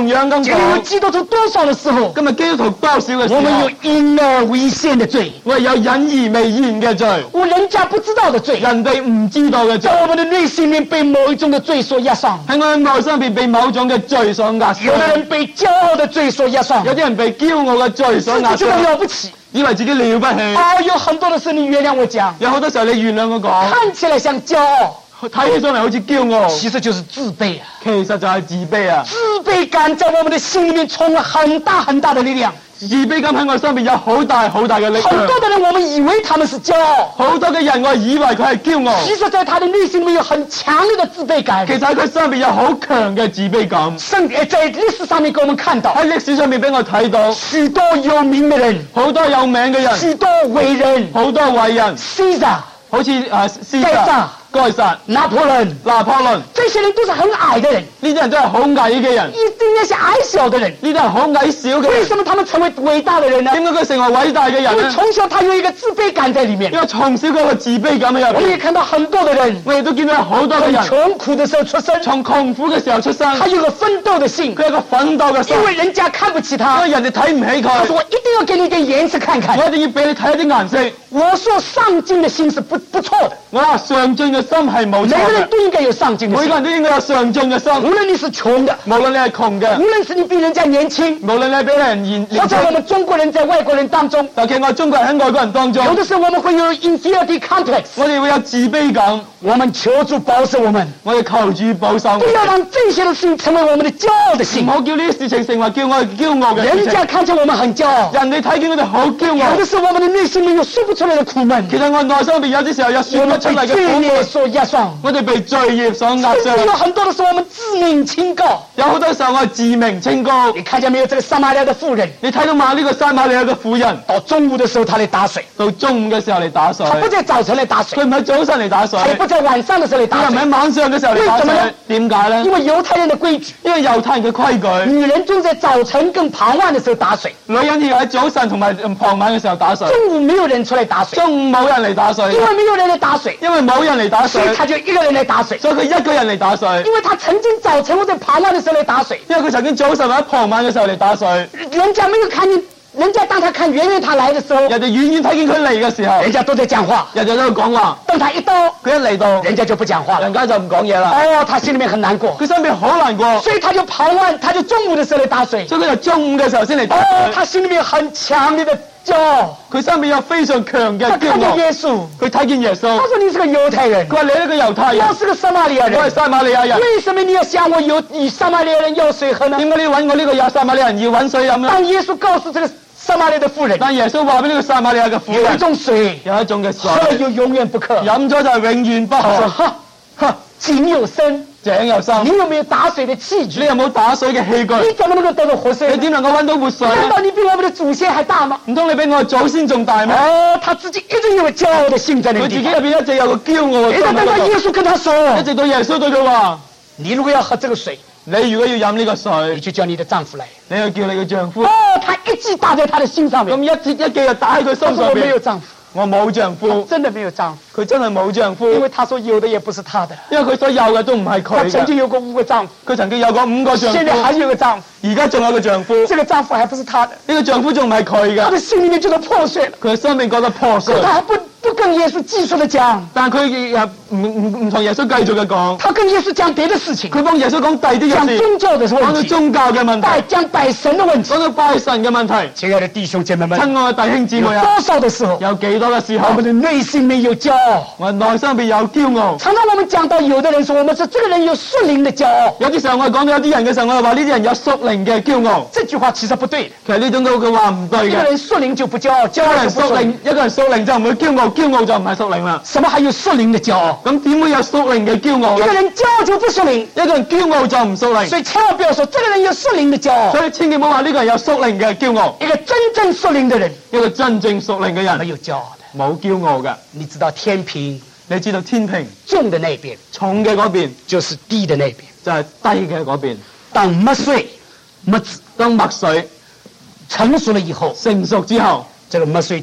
同樣咁今天有講， 基督徒多少的時候， 今日基督徒多少嘅時我們有候， 隱而未現的罪， 我哋有隱而未現嘅罪， 人家不知道的罪， 人哋唔知道嘅罪， 在我們的內心裏面被某一種的罪所壓傷。 喺我哋內心入邊被某種嘅罪所壓傷， 有的人被驕傲的罪所壓傷， 有啲人被驕傲嘅罪所壓自己覺得傷， 了不起。 以為自己了不起。 有很多的事，你原諒我講， 有好多時候你原諒我講， 看起來像驕傲， 睇起上嚟好似驕傲， 其實就是自卑啊。 其實就係自卑啊！ 自卑感在我們的心裏面充了很大很大的力量。 自卑感喺我身邊有好大好大嘅力量。 很多的人，我們以為他們是驕傲， 好多嘅人我以為佢係驕傲， 其實在他的內心裏面有很強烈的自卑感。 其實喺佢身邊有好強嘅自卑感。 在歷史上面給我們看到， 喺歷史上面俾我睇到許多有名的人， 好多有名嘅人， 許多偉人， 好多偉人， Caesar、 好似施該撒、 該撒、 拿破崙， 拿破崙， 這些人都是很矮的人， 呢啲人都係好矮嘅人， 一定那些矮小的人， 呢啲係好矮小嘅人。 為什麼他們成為偉大的人呢？ 點解佢成為偉大嘅人因為呢？ 從小他有一個自卑感在裏面因。為從小佢有個自卑感喺入邊。 我們也看到很多的人， 我哋都見到好多嘅很人窮苦的時候出生， 從窮苦嘅時候出生， 他有個奮鬥的心， 佢有個奮鬥嘅心因，為人家看不起因他為，人哋睇唔起佢他說。我一定要給你一點顏色看看。 我一定要俾你睇一啲顏色。 我說上進的心是不錯的， 我話上進嘅心係冇錯每個人嘅， 都應該有上進的心每個，人都應該有上進嘅心。 無論你是窮的， 無論你係窮嘅， 無論是你比人家年輕， 無論你係比人年或者我輕， 們中國人在外國人當中， 尤其我中國人喺外國人當中， 有的時候我們會有 inferiority complex， 我哋會有自卑感。 我們求主保守我們， 我哋求主保守我不要哋， 讓這些的事情成為我們的驕傲的唔心。 好叫呢啲事情成為叫我哋驕傲嘅事情。 人家看見我們很驕傲， 人哋睇見我哋好驕傲有的，時候我們的內心裏有說不出來的苦悶， 其實我內心入邊有啲時候有說我們不出嚟嘅被罪孽苦悶， 所壓傷， 我哋被罪孽所壓甚至有傷。 很多的時候我們自命清高。 有好多時候我係自命清高。 你看見沒有？這個撒瑪利亞的婦人， 你睇到嘛？呢個撒瑪利亞嘅婦人到中午的時候，她來打水， 到中午嘅時候嚟打水， 她不在早晨來打水佢，唔喺早晨嚟打水， 她也不在晚上的時候來打水， 佢唔喺晚上嘅時候嚟打為什麼呢水。點解咧？ 因為猶太人的規矩， 因為猶太人嘅規矩， 女人總在早晨跟傍晚的時候打水， 女人要喺早晨同埋傍晚嘅時候打水， 中午沒有人出來打水， 中午冇人嚟打水， 因為沒有人來打水， 因為冇人嚟打水， 所以他就一個人來打水， 所以佢一個人嚟打水。 因為他曾經早晨或者傍晚的時候來打水， 因為佢曾經早晨或者傍晚嘅時候嚟打水， 人家沒有看見，人家當他看遠遠他來的時候， 人哋遠遠睇見佢嚟嘅時候， 人家都在講話， 人哋都喺度講話， 等他一到， 佢一嚟到， 人家就不講話了。 人家就唔講嘢啦。 他心裏面很難過， 佢身邊好難過， 所以他就傍晚，他就中午的時候來打水。 所以佢就中午嘅時候先嚟打水。 他心裏面很強烈的驕傲， 佢身邊有非常強嘅他看見驕傲。 耶穌， 佢睇見耶穌他，說你是個猶太人， 佢話你呢個猶太人， 我是個撒瑪利亞人， 我係撒瑪利亞人， 為什麼你要向我與撒瑪利亞人要水喝呢？ 點解你揾我呢個撒瑪利亞人要揾水飲呢？ 當耶穌告訴這個撒瑪利亞的婦人， 但耶穌話俾呢個撒瑪利亞嘅婦有一人， 種水， 有一種嘅喝了水， 就永遠不渴。 飲咗就係永遠不他說渴。 哈哈，井有深， 井有深， 你有沒有打水的器具你？有冇打水嘅器具？ 你怎麼能夠得到活水呢？ 你點能夠揾到活水難呢？ 道你比我們的祖先還大嗎？ 唔通你比我祖先仲大咩？ 他自己一直有驕傲的心在那佢個地方。 自己入邊一直有個驕傲嘅一直心喺嗰等到耶穌跟他說度，一直到耶穌對佢話： 你如果要喝這個水， 你如果要飲呢個你水， 就叫你的丈夫來。 你要叫你嘅丈夫。 他一記打在他的心上面。 咁一節一記就打喺佢心上他說我沒有邊。 丈夫， 我冇丈夫， 真的沒有丈夫， 佢真係冇丈夫， 因為他說有的也不是他的。 因為佢所有嘅都唔係他佢嘅。 曾經有過5個丈夫， 佢曾經有過5個丈夫， 現在還有個丈夫， 而家仲有個丈夫。 這個丈夫還不是他的， 呢個丈夫仲唔係佢嘅， 他的心裏面覺得破碎了， 佢嘅生命覺得破碎。 他還不跟耶穌繼續的講， 但係佢唔同耶穌繼續嘅講， 他跟耶穌講別的事情， 佢幫耶穌講第二啲嘅講事， 宗教的講到問題， 宗教嘅問題， 講拜神的問題。 講到拜神嘅問題。 親愛的弟兄姐妹們， 親愛嘅弟兄姊有妹啊， 多少的時候， 有幾多嘅時候我們，的內心裡面有驕傲？ 我內心入邊有驕傲。 常常我們講到有的人說，我們說這個人有屬靈的驕傲， 有啲時候我講到有啲人嘅時候，我就話呢啲人有屬靈嘅驕傲。 這句話其實不對的。 其實呢種嘅話唔對嘅。 一個人屬靈就不驕傲，驕一個傲就不屬靈。 一個人屬靈就唔會驕傲，驕傲就唔係屬靈啦。 什麼還有屬靈的驕傲？ 咁點會有屬靈嘅驕傲一個咧？ 人驕傲就不屬靈， 一個人驕傲就唔屬靈， 所以千萬不要說這個人有屬靈的驕傲。 所以千祈唔好話呢個人有屬靈嘅驕傲。 一個真正屬靈的人一個真正屬靈嘅沒人有驕傲的。 冇驕傲嘅。 你知道天平你知道天平重的那邊重嘅嗰邊就是低的那邊。 就係低嘅嗰邊。 當麥穗當麥穗成熟了以後， 成熟之後， 這個麥穗就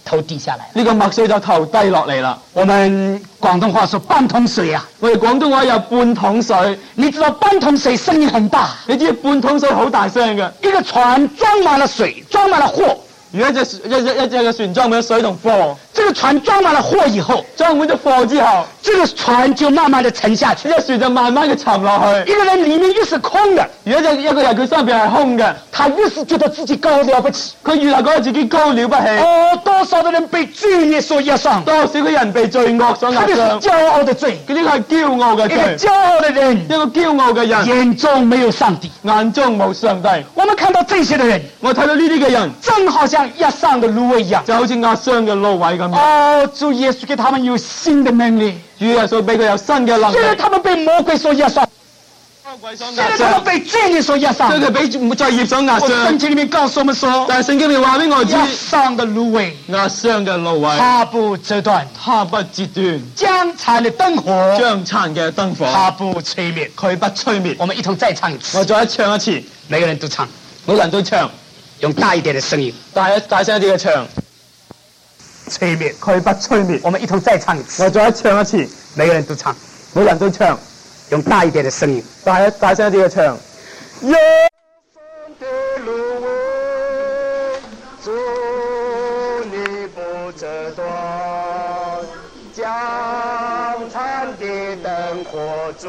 头低下來。 呢個墨水就頭低落嚟啦。 我們廣東話說半桶水啊， 我哋廣東話有半桶水， 你知道半桶水聲音很大， 你知半桶水好大聲嘅。 一個船裝滿了水，裝滿了貨。 如果一隻嘅船裝滿咗水同貨， 這個船裝滿了貨以後， 裝滿咗貨之後， 這個船就慢慢的沉下去， 呢隻船就慢慢嘅沉落去。 一個人裏面越是空的， 如果一個人佢身邊係空嘅， 他越是覺得自己高了不起， 佢越係覺得自己高了不起。 哦，多少的人被罪孽所壓傷， 多少嘅人被罪惡所壓特別是傷， 驕傲的罪， 佢呢個係驕傲嘅一個罪。 驕傲的人， 一個驕傲嘅人， 眼中沒有上帝， 眼中冇上帝。 我們看到這些的人， 我睇到呢啲嘅人， 正好像壓傷的蘆葦一樣， 就好似壓傷嘅蘆葦咁樣。 哦，主耶穌給他們有新的能力， 主耶穌俾佢有新嘅能力。 雖然他們被魔鬼所壓傷， 魔鬼所雖壓傷， 然他們被罪孽所壓傷， 所以佢俾罪孽所壓聖傷。 經裏面告訴我們說， 但係聖經裏話俾我知， 壓傷的蘆葦， 壓傷嘅蘆葦， 它不折斷， 它不折斷； 將殘的燈火， 將殘嘅燈火， 它不吹滅。 佢不吹滅。 我們一同再唱一次， 我再唱一次， 每個人都唱， 每個人都唱， 用大一點的聲音， 大聲一啲嘅唱， 吹滅。 佢不吹滅。 我們一同再唱一次， 我再唱一次， 每個人都唱， 每個人都唱， 用大一點的聲音。 大聲一啲嘅唱。 有風的蘆葦，主你不折斷，將殘的燈火，主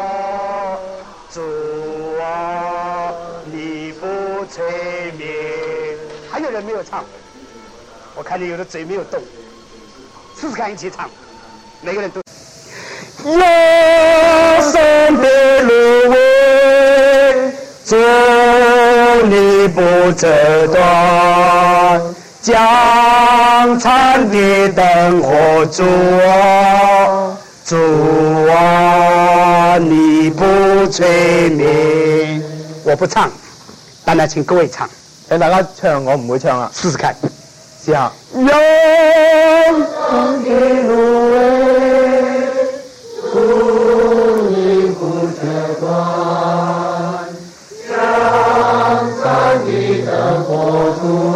啊，你不吹滅。還有人沒有唱？我看見有的嘴沒有動，試試看一起唱，每個人都。有風的蘆葦，主你不折斷，將殘的燈火，主啊，你不吹滅。我不唱，當然請各位唱， 俾大家唱，我唔會唱啦， 試試看， 試下。 有風的蘆葦，主你不折斷，將殘的燈火，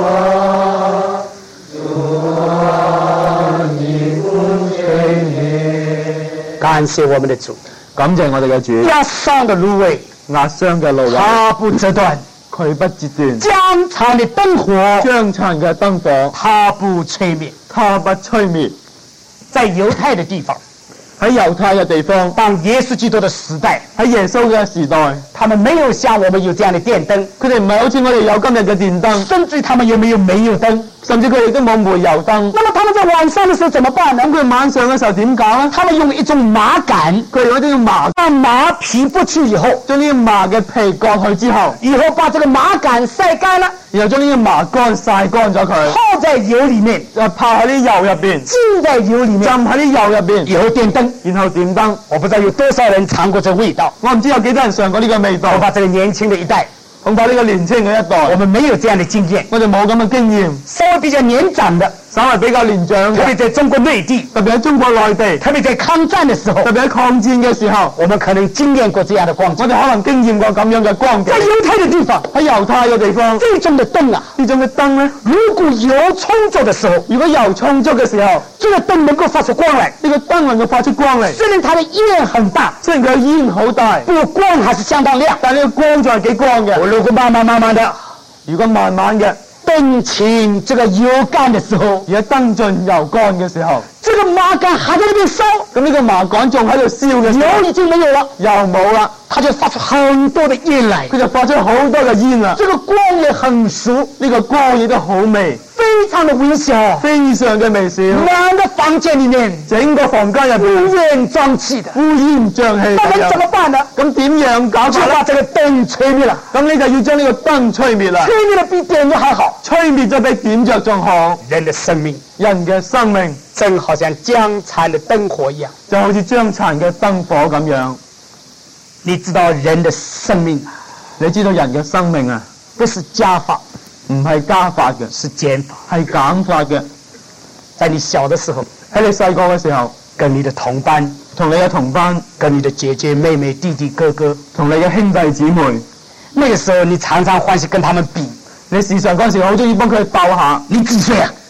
主啊，你不吹滅。感謝我們的主， 感謝我哋嘅主。 壓傷的蘆葦， 壓傷嘅蘆葦， 它不折斷， 佢不折斷； 將殘的燈火， 將殘嘅燈火， 它不吹滅。 它不吹滅。 在猶太的地方， 喺猶太嘅地方， 當耶穌基督的時代， 喺耶穌嘅時代， 他們沒有像我們有這樣的電燈， 佢哋唔係好似我哋有今日嘅電燈， 甚至他們也沒有煤油燈， 甚至佢哋都冇煤油燈。 那麼他們在晚上的時候怎麼辦呢？ 咁佢晚上嘅時候點搞咧？ 他們用一種麻桿， 佢哋用一啲麻， 把麻皮剝去以後， 將呢啲麻嘅皮割去之後， 以後把這個麻桿曬乾了， 然後將呢啲麻乾曬乾咗佢， 泡在油裏面， 就泡喺啲油入邊， 浸在油裏面， 浸喺啲油入邊， 以後電燈。 然後點燈。 我不知道有多少人嘗過這味道， 我唔知有幾多人嘗過呢個味道。 恐怕這個年輕的一代， 恐怕呢個年輕嘅一代， 我們沒有這樣的經驗， 我哋冇咁嘅經驗。 稍微比較年長的， 稍為比較年長特別嘅， 在中國內地， 特別喺中國內地， 特別在抗戰的時候， 特別喺抗戰嘅時候， 我們可能經驗過這樣的光景。 我哋可能經驗過咁樣嘅光景在。猶太的地方， 喺猶太嘅地方， 這種的燈啊， 呢種嘅燈咧， 如果油充足的時候， 如果油充足嘅時候， 這個燈能夠發出光來。 呢個燈能夠發出光嚟。 雖然它的焰很大， 雖然佢嘅煙好大， 不過光還是相當亮。 但係呢個光仲係幾光嘅。 我如果慢慢的如果慢慢嘅， 燈前這個油乾的時候， 而家燈盡油乾嘅時候， 這個麻桿還在那邊燒， 咁呢個麻桿仲喺度燒嘅時候， 油已經沒有了， 又冇啦， 它就發出很多的煙來。 佢就發出好多嘅煙啦。 這個光也很熟， 呢個光亦都好微， 非常的微小， 非常嘅微小。 滿個房間裏面整個房間入邊烏煙瘴氣的， 烏煙瘴氣那麼怎麼辦呢？ 咁點樣搞就法咧？ 把這個燈吹滅了， 咁你就要將呢個燈吹滅啦。 吹滅了比點着還好。 吹滅咗比點着仲好。 人的生命人嘅生命正好像將殘的燈火一樣， 就好似將殘嘅燈火咁樣。 你知道人的生命你知道人嘅生命啊， 不是加法， 唔係加法嘅， 是減法。 係減法嘅。 在你小的時候， 喺你細個嘅時候， 跟你的同班， 同你嘅同班， 跟你的姐姐妹妹弟弟哥哥， 同你嘅兄弟姊妹， 那個時候你常常歡喜跟他們比。 你時常嗰陣時好中意幫佢鬥下。 你幾歲啊？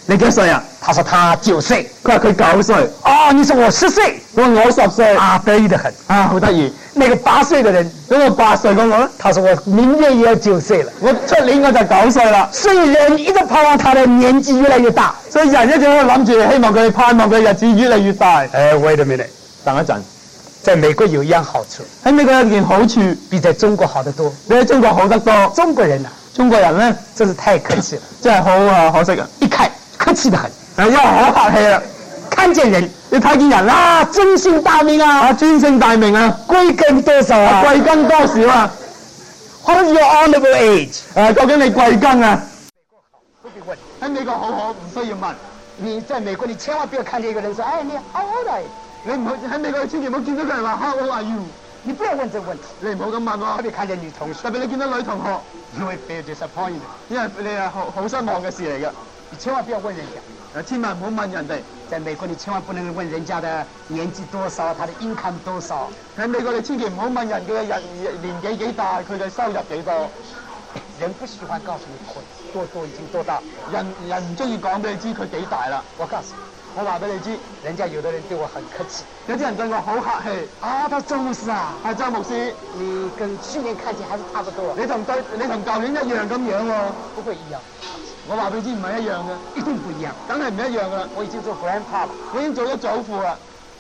你幾多歲啊？ 他說他9歲。 佢話佢9歲。 哦，你說我10歲。 我話我10歲。 啊，得意得很啊，好得意。 那個8歲的人， 嗰個8歲嗰個咧， 他說我明年也要9歲了。 我出年我就9歲啦。 所以人一直盼望他的年紀越來越大。 所以人一直喺度諗住，希望佢盼望佢日子越嚟越大。 wait a minute， 等一陣。 在美國有一樣好處， 喺美國有一件好處， 比在中國好得多。 比喺中國好得多。 中國人啊， 中國人咧真是太客氣了， 真係好啊可惜啊！ 一看客氣得很， 因為好客氣啦。 看見人， 你睇見人啦， 尊姓大名啊， 尊姓大名啊， 貴庚多少啊， 貴庚多少啊 ？What is your honorable age？ 究竟你貴庚啊？ 不必問。 喺美國好好，唔需要問。 你在美國，你千萬不要看見一個人說，哎，你 how old are you？ 你唔好喺美國，你千祈唔好見到佢人話 How old are you？ 你不要問這個問題。 你唔好咁問喎。 特別看見女同學， 特別你見到女同學， 你會 feel disappointed， 因為你係好失望嘅事嚟嘅。 你千萬不要問人家。 千萬唔好問人哋。 在美國，你千萬不能問人家的年紀多少，他的 income 多少。 喺美國，你千祈唔好問人嘅年紀幾大，佢嘅收入幾多。 人不喜歡告訴你多已經多大。 人唔中意講俾你知佢幾大啦。 我告訴你， 我話俾你知， 人家有的人對我很客氣， 有啲人對我好客氣。 啊，他周牧師啊， 係周牧師， 你跟去年看起來還是差不多。 你同舊年一樣咁樣喎。 不會一樣。 我話俾你知唔係一樣嘅， 一定不一樣， 梗係唔一樣噶啦。 我已經做 grandpa 了， 我已經做咗祖父啦。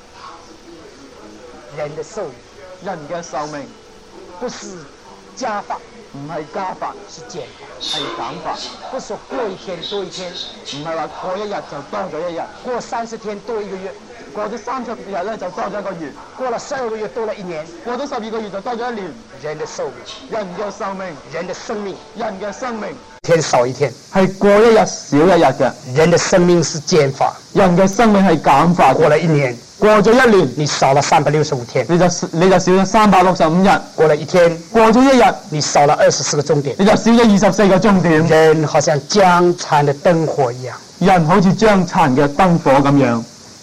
人的壽命， 人嘅壽命不是加法， 唔係加法， 是減法， 係減法。 不是過一天多一天， 唔係話過一日就多咗一日， 過30天多一個月， 過咗30日咧就多咗一個月， 過了12個月多了1年， 過咗12個月就多咗1年。 人的壽命， 人嘅壽命， 人的生命， 人嘅生命， 天少一天， 係過一日少一日嘅。 人的生命是減法， 人嘅生命係減法。 過了1年， 過咗1年， 你少了365天， 你就少咗365日。 過了1天， 過咗1日， 你少了24個鐘點， 你就少咗24個鐘點。 人好像將殘的燈火一樣， 人好似將殘嘅燈火咁樣。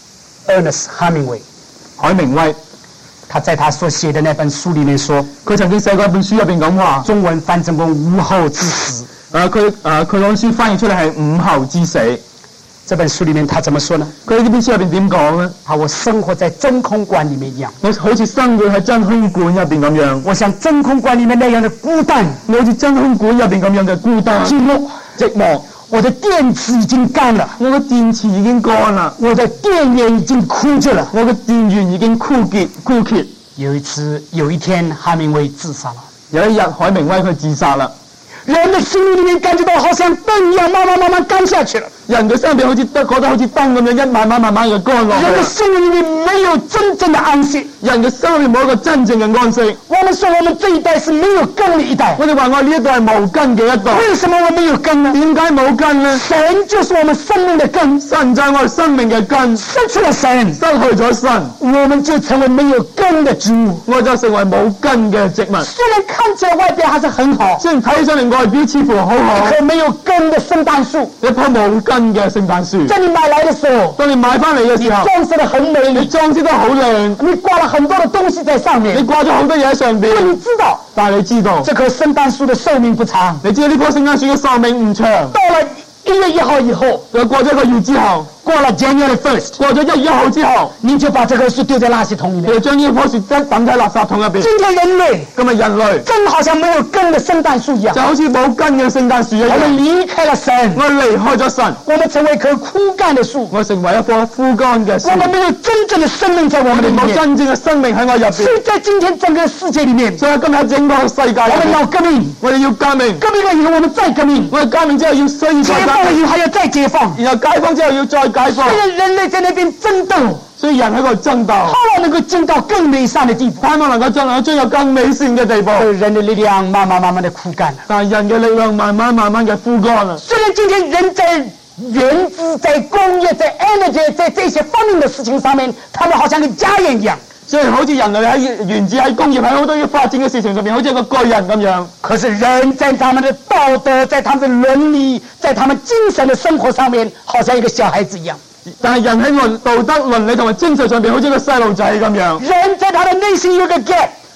Ernest Hemingway， 海明威， 他在他所寫的那本書裡面說， 佢曾經寫過一本書入邊咁話， 中文翻成為午後之死。 佢攞書翻譯出嚟係午後之死。 這本書裡面他怎麼說呢？ 佢呢本書入邊點講呢？ 我生活在真空館裡面一樣， 我好似生活喺真空館入邊咁樣。 我像真空館裡面那樣的孤單， 我好似真空館入邊咁樣嘅孤單、寂寞。 我的電池已經乾了， 我嘅電池已經乾啦， 我的電源已經枯竭了， 我嘅電源已經枯竭。 有一天，海明威自殺了。 有一日，海明威佢自殺啦。 人的心裡面感覺到好像燈一樣，慢慢乾下去了。 人嘅生命好似覺得好似燈咁樣，一慢慢就乾落去。 人的心裡面沒有真正的安息， 人嘅心裡冇一個真正嘅安息。 我們說我們這一代是沒有根的一代。 我哋話我呢一代係無根嘅一代。 為什麼我沒有根呢？ 點解冇根呢？ 神就是我們生命的根， 神就係我哋生命嘅根。 失去了神， 失去咗神， 我們就成為沒有根的植物， 我就成為冇根嘅植物。 雖然看起來外表還是很好， 雖然睇起上嚟外表似乎好好， 一棵沒有根的聖誕樹， 一棵冇根嘅聖誕樹。 在你買來的時候， 當你買翻嚟嘅時候， 裝飾得很美麗， 你裝飾得好靚， 你掛了很多的東西在上面， 你掛咗好多嘢喺上邊。 你知道， 但係你知道， 這棵聖誕樹的壽命不長。 你知道呢棵聖誕樹嘅壽命唔長。 到了1月1號以後， 又過咗1個月之後， 過了 January 1st， 過咗1月1號之後， 你就把這棵樹丟在垃圾桶裡面， 你就將呢棵樹抌喺垃圾桶入邊。 今天人類， 今日人類真好像沒有根的聖誕樹一樣， 就好似冇根嘅聖誕樹一樣。 我們離開了神， 我離開咗神， 我們成為一棵枯乾的樹， 我成為一棵枯乾嘅樹。 我們沒有真正的生命在我們裡面， 冇真正嘅生命喺我入邊。 所以在今天整個世界裡面， 所以今日整個世界， 我們要革命， 我哋要革命， 革命了以後我們再革命， 我哋革命之後要需要解放了以後還要再解放， 然後解放之後要再解放。 雖然人類在那邊爭鬥， 所以人喺度爭鬥， 盼望能夠進到更美善的地步， 盼望能夠進入更美善嘅地步。 人的力量慢慢的枯乾了， 但人嘅力量慢慢嘅枯乾了。 雖然今天人在原子、在工業、在 energy、在這些方面的事情上面，他們好像個家人一樣。 雖然好似人類喺原子、喺工業、喺好多要發展嘅事情上面，好似一個巨人咁樣。 可是人在他們的道德、在他們的倫理、在他們精神的生活上面，好像一個小孩子一樣。 但係人喺道德、倫理同埋精神上邊，好似一個細路仔咁樣。 人在他的內心有個 gap，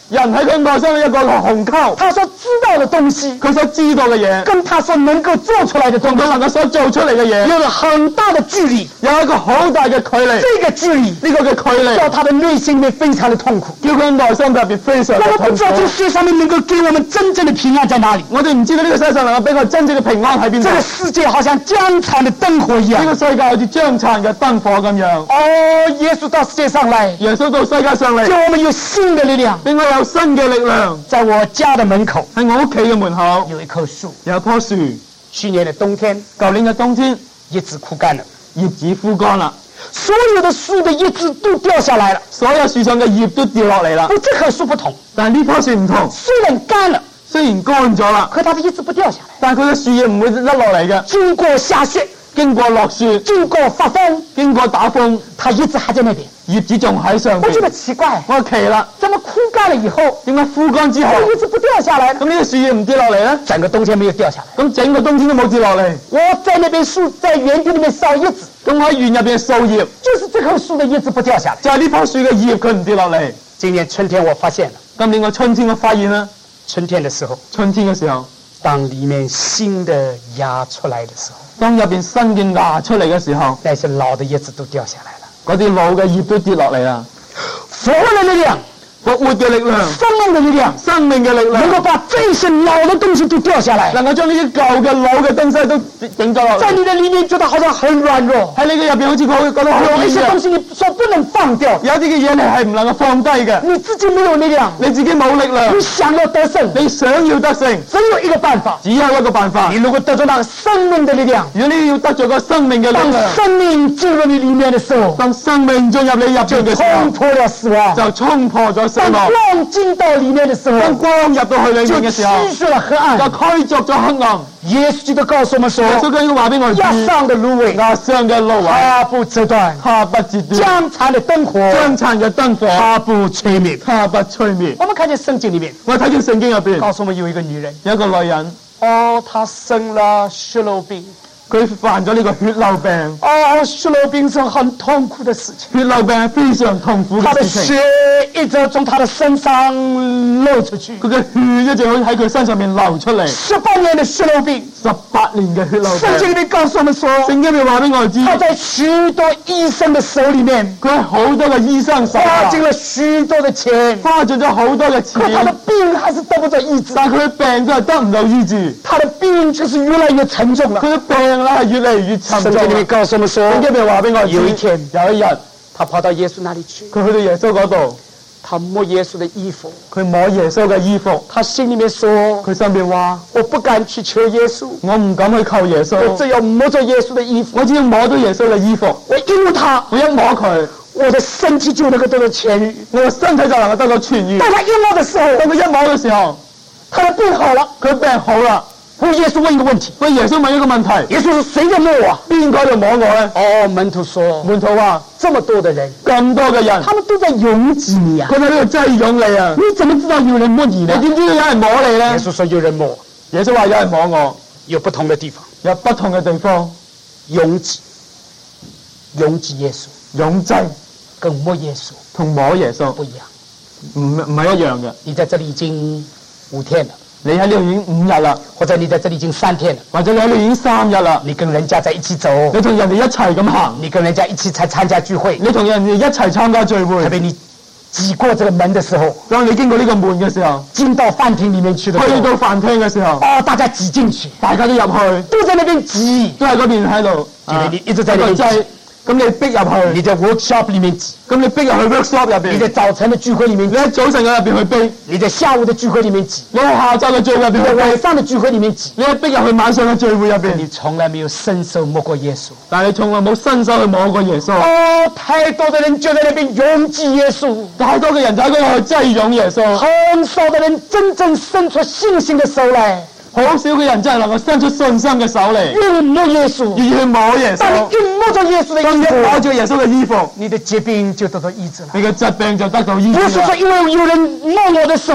人喺佢內心有一個鴻溝， 他所知道的東西佢所知道嘅嘢， 跟他所能夠做出來的東同佢能夠所做出嚟嘅嘢， 有了很大的距離。 有一個好大嘅距離。 這個距離呢個嘅距離， 叫他的內心裡面非常的痛苦。 叫佢內心特別非常嘅痛我們不知道這苦。 世上面能夠給我們真正的平安在哪裡。 我哋唔知道呢個世上能夠俾我真正嘅平安喺邊度。 這個世界好像將殘的燈火一樣。 呢個世界好似將殘嘅燈火咁樣。 哦，耶穌到世界上來， 耶穌到世界上嚟， 叫我們有新的力量。 俾我有新嘅力量。 在我家的門口喺我屋企嘅門口有一棵樹， 有一棵樹。 去年的冬天， 舊年嘅冬天， 葉子枯乾了， 葉子枯乾啦， 所有的樹的葉子都掉下來了。 所有樹上嘅葉都掉落嚟啦。 不，這棵樹不同， 但係呢棵樹唔同， 雖然乾了， 雖然乾咗啦， 可它的葉子不掉下來， 但係佢嘅樹葉唔會甩落嚟嘅。 經過下雪， 經過落雪， 經過發風， 經過打風， 它葉子還在那邊。 葉子仲喺上我覺得邊。 奇怪， 我奇啦， 怎麼枯乾了以後， 點解枯乾之後， 葉子不掉下來呢？ 咁呢個樹葉唔跌落嚟咧？ 整個冬天沒有掉下來。 咁整個冬天都冇跌落嚟。 我在那邊樹在園地裡面掃葉子， 咁喺園入邊嘅掃葉， 就是這棵樹的葉子不掉下來。 就係呢棵樹嘅葉佢唔跌落嚟。 今年春天我發現了， 今年個春天我發現啦， 春天的時候， 春天嘅時候， 當裡面新的芽出來的時候， 當入邊新嘅芽出嚟嘅時候， 那些老的葉子都掉下來了。 嗰啲老嘅葉都跌落嚟啦。 復活的力量， 復活嘅力量， 生命的力量， 生命嘅力量， 能夠把這些老的東西都掉下來， 能夠將呢啲舊嘅老嘅東西都整咗落嚟。 在你的裡面覺得好像很軟弱， 喺你嘅入邊好似佢覺得好有一些東軟西你說不能放掉， 有啲嘅嘢你係唔能夠放低嘅， 你自己沒有力量， 你自己冇力量你，想要得勝， 你想要得勝， 只有一個辦法。 只有一個辦法你。如果得着那個生命的力量， 如果你要得咗個生命嘅力當量， 生命進入你裡面的時候， 當生命進入你入邊嘅時候， 衝破了死亡； 就衝破咗死當亡。 光進到裡面的時候， 當光入到去裏就面嘅時候， 驅除了黑暗就。驅逐咗黑暗。 耶穌基督告訴我們說， 耶穌基督話俾我哋壓知， 上的蘆葦， 壓傷嘅蘆葦， 它不折斷； 它不折斷； 將殘的燈火， 將殘嘅燈火， 它不吹滅。 它不吹滅。 我們看見聖經裡面我睇見聖經入邊告訴我們有一個女人， 有一個女人， 哦，她生了血漏病。 佢犯咗呢個血漏病。 哦，血漏病是很痛苦的事情， 血漏病係非常痛苦她的嘅事情。 血一直從她的身上流出去。 佢嘅血一直喺佢身上面流出嚟。 18年的血漏病， 18年嘅血漏聖經病。 裡面告訴我們說， 聖經入面話俾我哋知， 她在許多醫生的手裡面佢喺好多嘅醫生手下花盡了許多的錢， 花盡咗好多嘅可她的錢， 病還是得不到醫治， 但佢嘅病都係得唔到醫治。 她的病就是越來越沉重了。 佢嘅病咧係越嚟越沉重。 聖經裡面告訴我們說， 聖經入面話俾我哋知， 有一天有一日， 她跑到耶穌那裡去， 佢去到耶穌嗰度， 她摸耶穌的衣服， 佢摸耶穌嘅衣服， 她心裡面說， 佢身邊話： 我不敢去求耶穌， 我唔敢去求耶我穌， 只要摸着耶穌的衣服， 我只要摸到耶穌嘅衣服， 我一摸他， 我一摸佢， 我的身體就能夠得到痊愈。 我嘅身體就能夠得到痊愈。 當他一摸的時候， 當佢一摸嘅時候， 他的病好了。 佢病好啦。 耶穌問一個問題， 喂，耶穌問一個問題： 耶穌說誰在摸我啊？ 邊個喺度摸我咧？ 哦，門徒說， 門徒話： 這麼多的人， 咁多嘅人， 他們都在擁擠你啊！ 佢喺呢度擠擁你啊！ 你怎麼知道有人摸你你呢？ 點知道有人摸你咧？ 耶穌說有人摸我， 耶穌話有人摸我， 有不同的地方， 有不同嘅地方， 擁擠耶穌擁擠跟摸耶穌同摸耶穌不一樣。 唔係一樣嘅。 你在這裡已經5天了， 你喺呢度已經5日啦， 或者你在這裡已經3天了， 或者你喺呢度已經3日啦， 你跟人家在一起走， 你同人哋一齊咁行， 你跟人家一起才參加聚會， 你同人哋一齊參加聚會特，別你擠過這個門的時候， 當你經過呢個門嘅時候， 進到飯廳裡面去的時候， 去到飯廳嘅時候， 哦，大家擠進去， 大家都入去， 都在那邊擠， 都喺嗰邊喺度， 因為你一直在那邊擠擠，咁你逼入去， 你在 workshop 裡面擠， 咁你逼入去 workshop 入你在邊， 早晨的聚會裡面擠， 你喺早晨嘅入邊去逼， 你在下午的聚會裡面擠， 你喺下晝嘅聚會入邊你在去逼， 晚上的聚會裡面擠， 你喺逼入去晚上嘅聚會入你邊， 從來沒有伸手摸過耶穌。 但係你從來冇伸手去摸過耶穌， 哦，太多的人就在那邊擁擠耶穌， 太多嘅人就喺嗰度去擠擁耶穌， 很少的人真正伸出信心的手來， 好少嘅人真係能夠伸出信心嘅手嚟， 願意摸耶穌。 願意去摸耶當穌。 你一摸着耶穌的當你衣服， 摸住耶穌嘅衣服， 你的疾病就得到醫治了。 你嘅疾病就得到醫治耶穌說：“ 啦。 因為有人摸我的時候， 因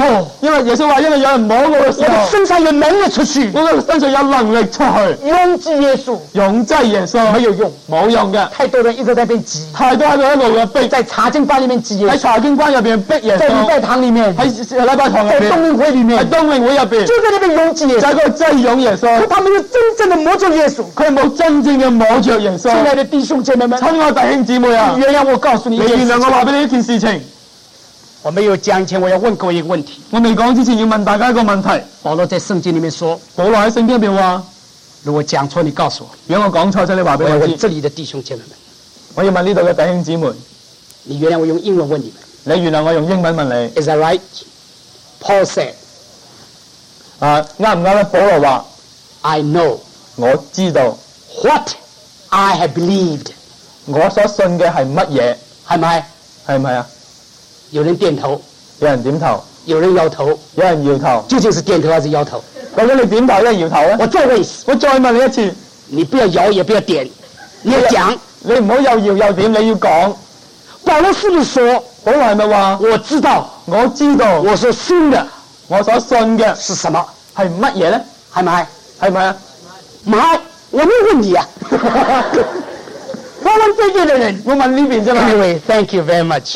因為耶穌話，因為有人摸我嘅時我的候， 身上有能力出去， 我嘅身上有能力出去， 擁擠耶穌擁擠耶穌沒有用， 冇用嘅， 太多人一直在被擠， 太多喺度一路嘅逼， 在查經班裡面擠耶穌， 喺查經班入邊逼耶在禮拜穌， 堂裡面， 喺禮拜堂入在冬邊， 令會裡喺面， 冬令會入邊， 就在那邊擁擠耶穌， 就喺嗰度擠擁耶可穌， 他沒有真正的摸着耶穌。 佢冇真正嘅摸着耶穌。 親愛的弟兄姐妹們， 親愛弟兄姊妹啊， 原諒我告訴你一你原諒件事情， 我話俾你一件事情， 我沒有講以前，我要問各位一個問題。 我未講之前要問大家一個問題。 保羅在聖經裡面說， 保羅喺聖經入邊話， 如果講錯，你告訴我。 如果我講錯咗，你話俾我要我知。 問這裡的弟兄姐妹們， 我要問呢度嘅弟兄姊妹， 你原諒我用英文問你們你原諒我用英文問你， ，Is that right? Paul said, 啱唔啱咧？保羅話 I know 我知道 what I have believed， 我所信嘅係乜嘢， 係咪？ 係唔係啊？ 有人點頭， 有人點頭， 有人搖頭， 有人搖頭， 究竟是點頭還是搖頭？ 究竟你點頭定係搖頭咧？ 我再問一次， 我再問你一次， 你不要搖也不要點，你要講。 你唔好又搖又點，你要講。 保羅是不是說， 保羅係咪話我知道我知道我所信的我所信嘅是什麼？ 係乜嘢咧？ 係咪？ 係咪啊？ 唔係，我沒有問你啊。我問這邊的人。 我問呢邊啫嘛。 Anyway, thank you very much.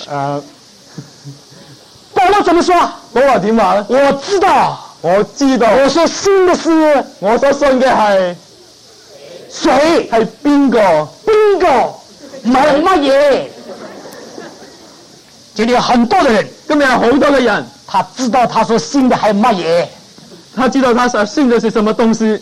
保羅怎麼說？ 保羅點話咧？ 我知道， 我知道我所信的是我所信嘅係誰？ 係邊個？ 邊個？唔係乜嘢？這裡有很多的人， 今日有好多嘅人， 他知道他所信的係乜嘢？ 他知道他所信的是什麼東西。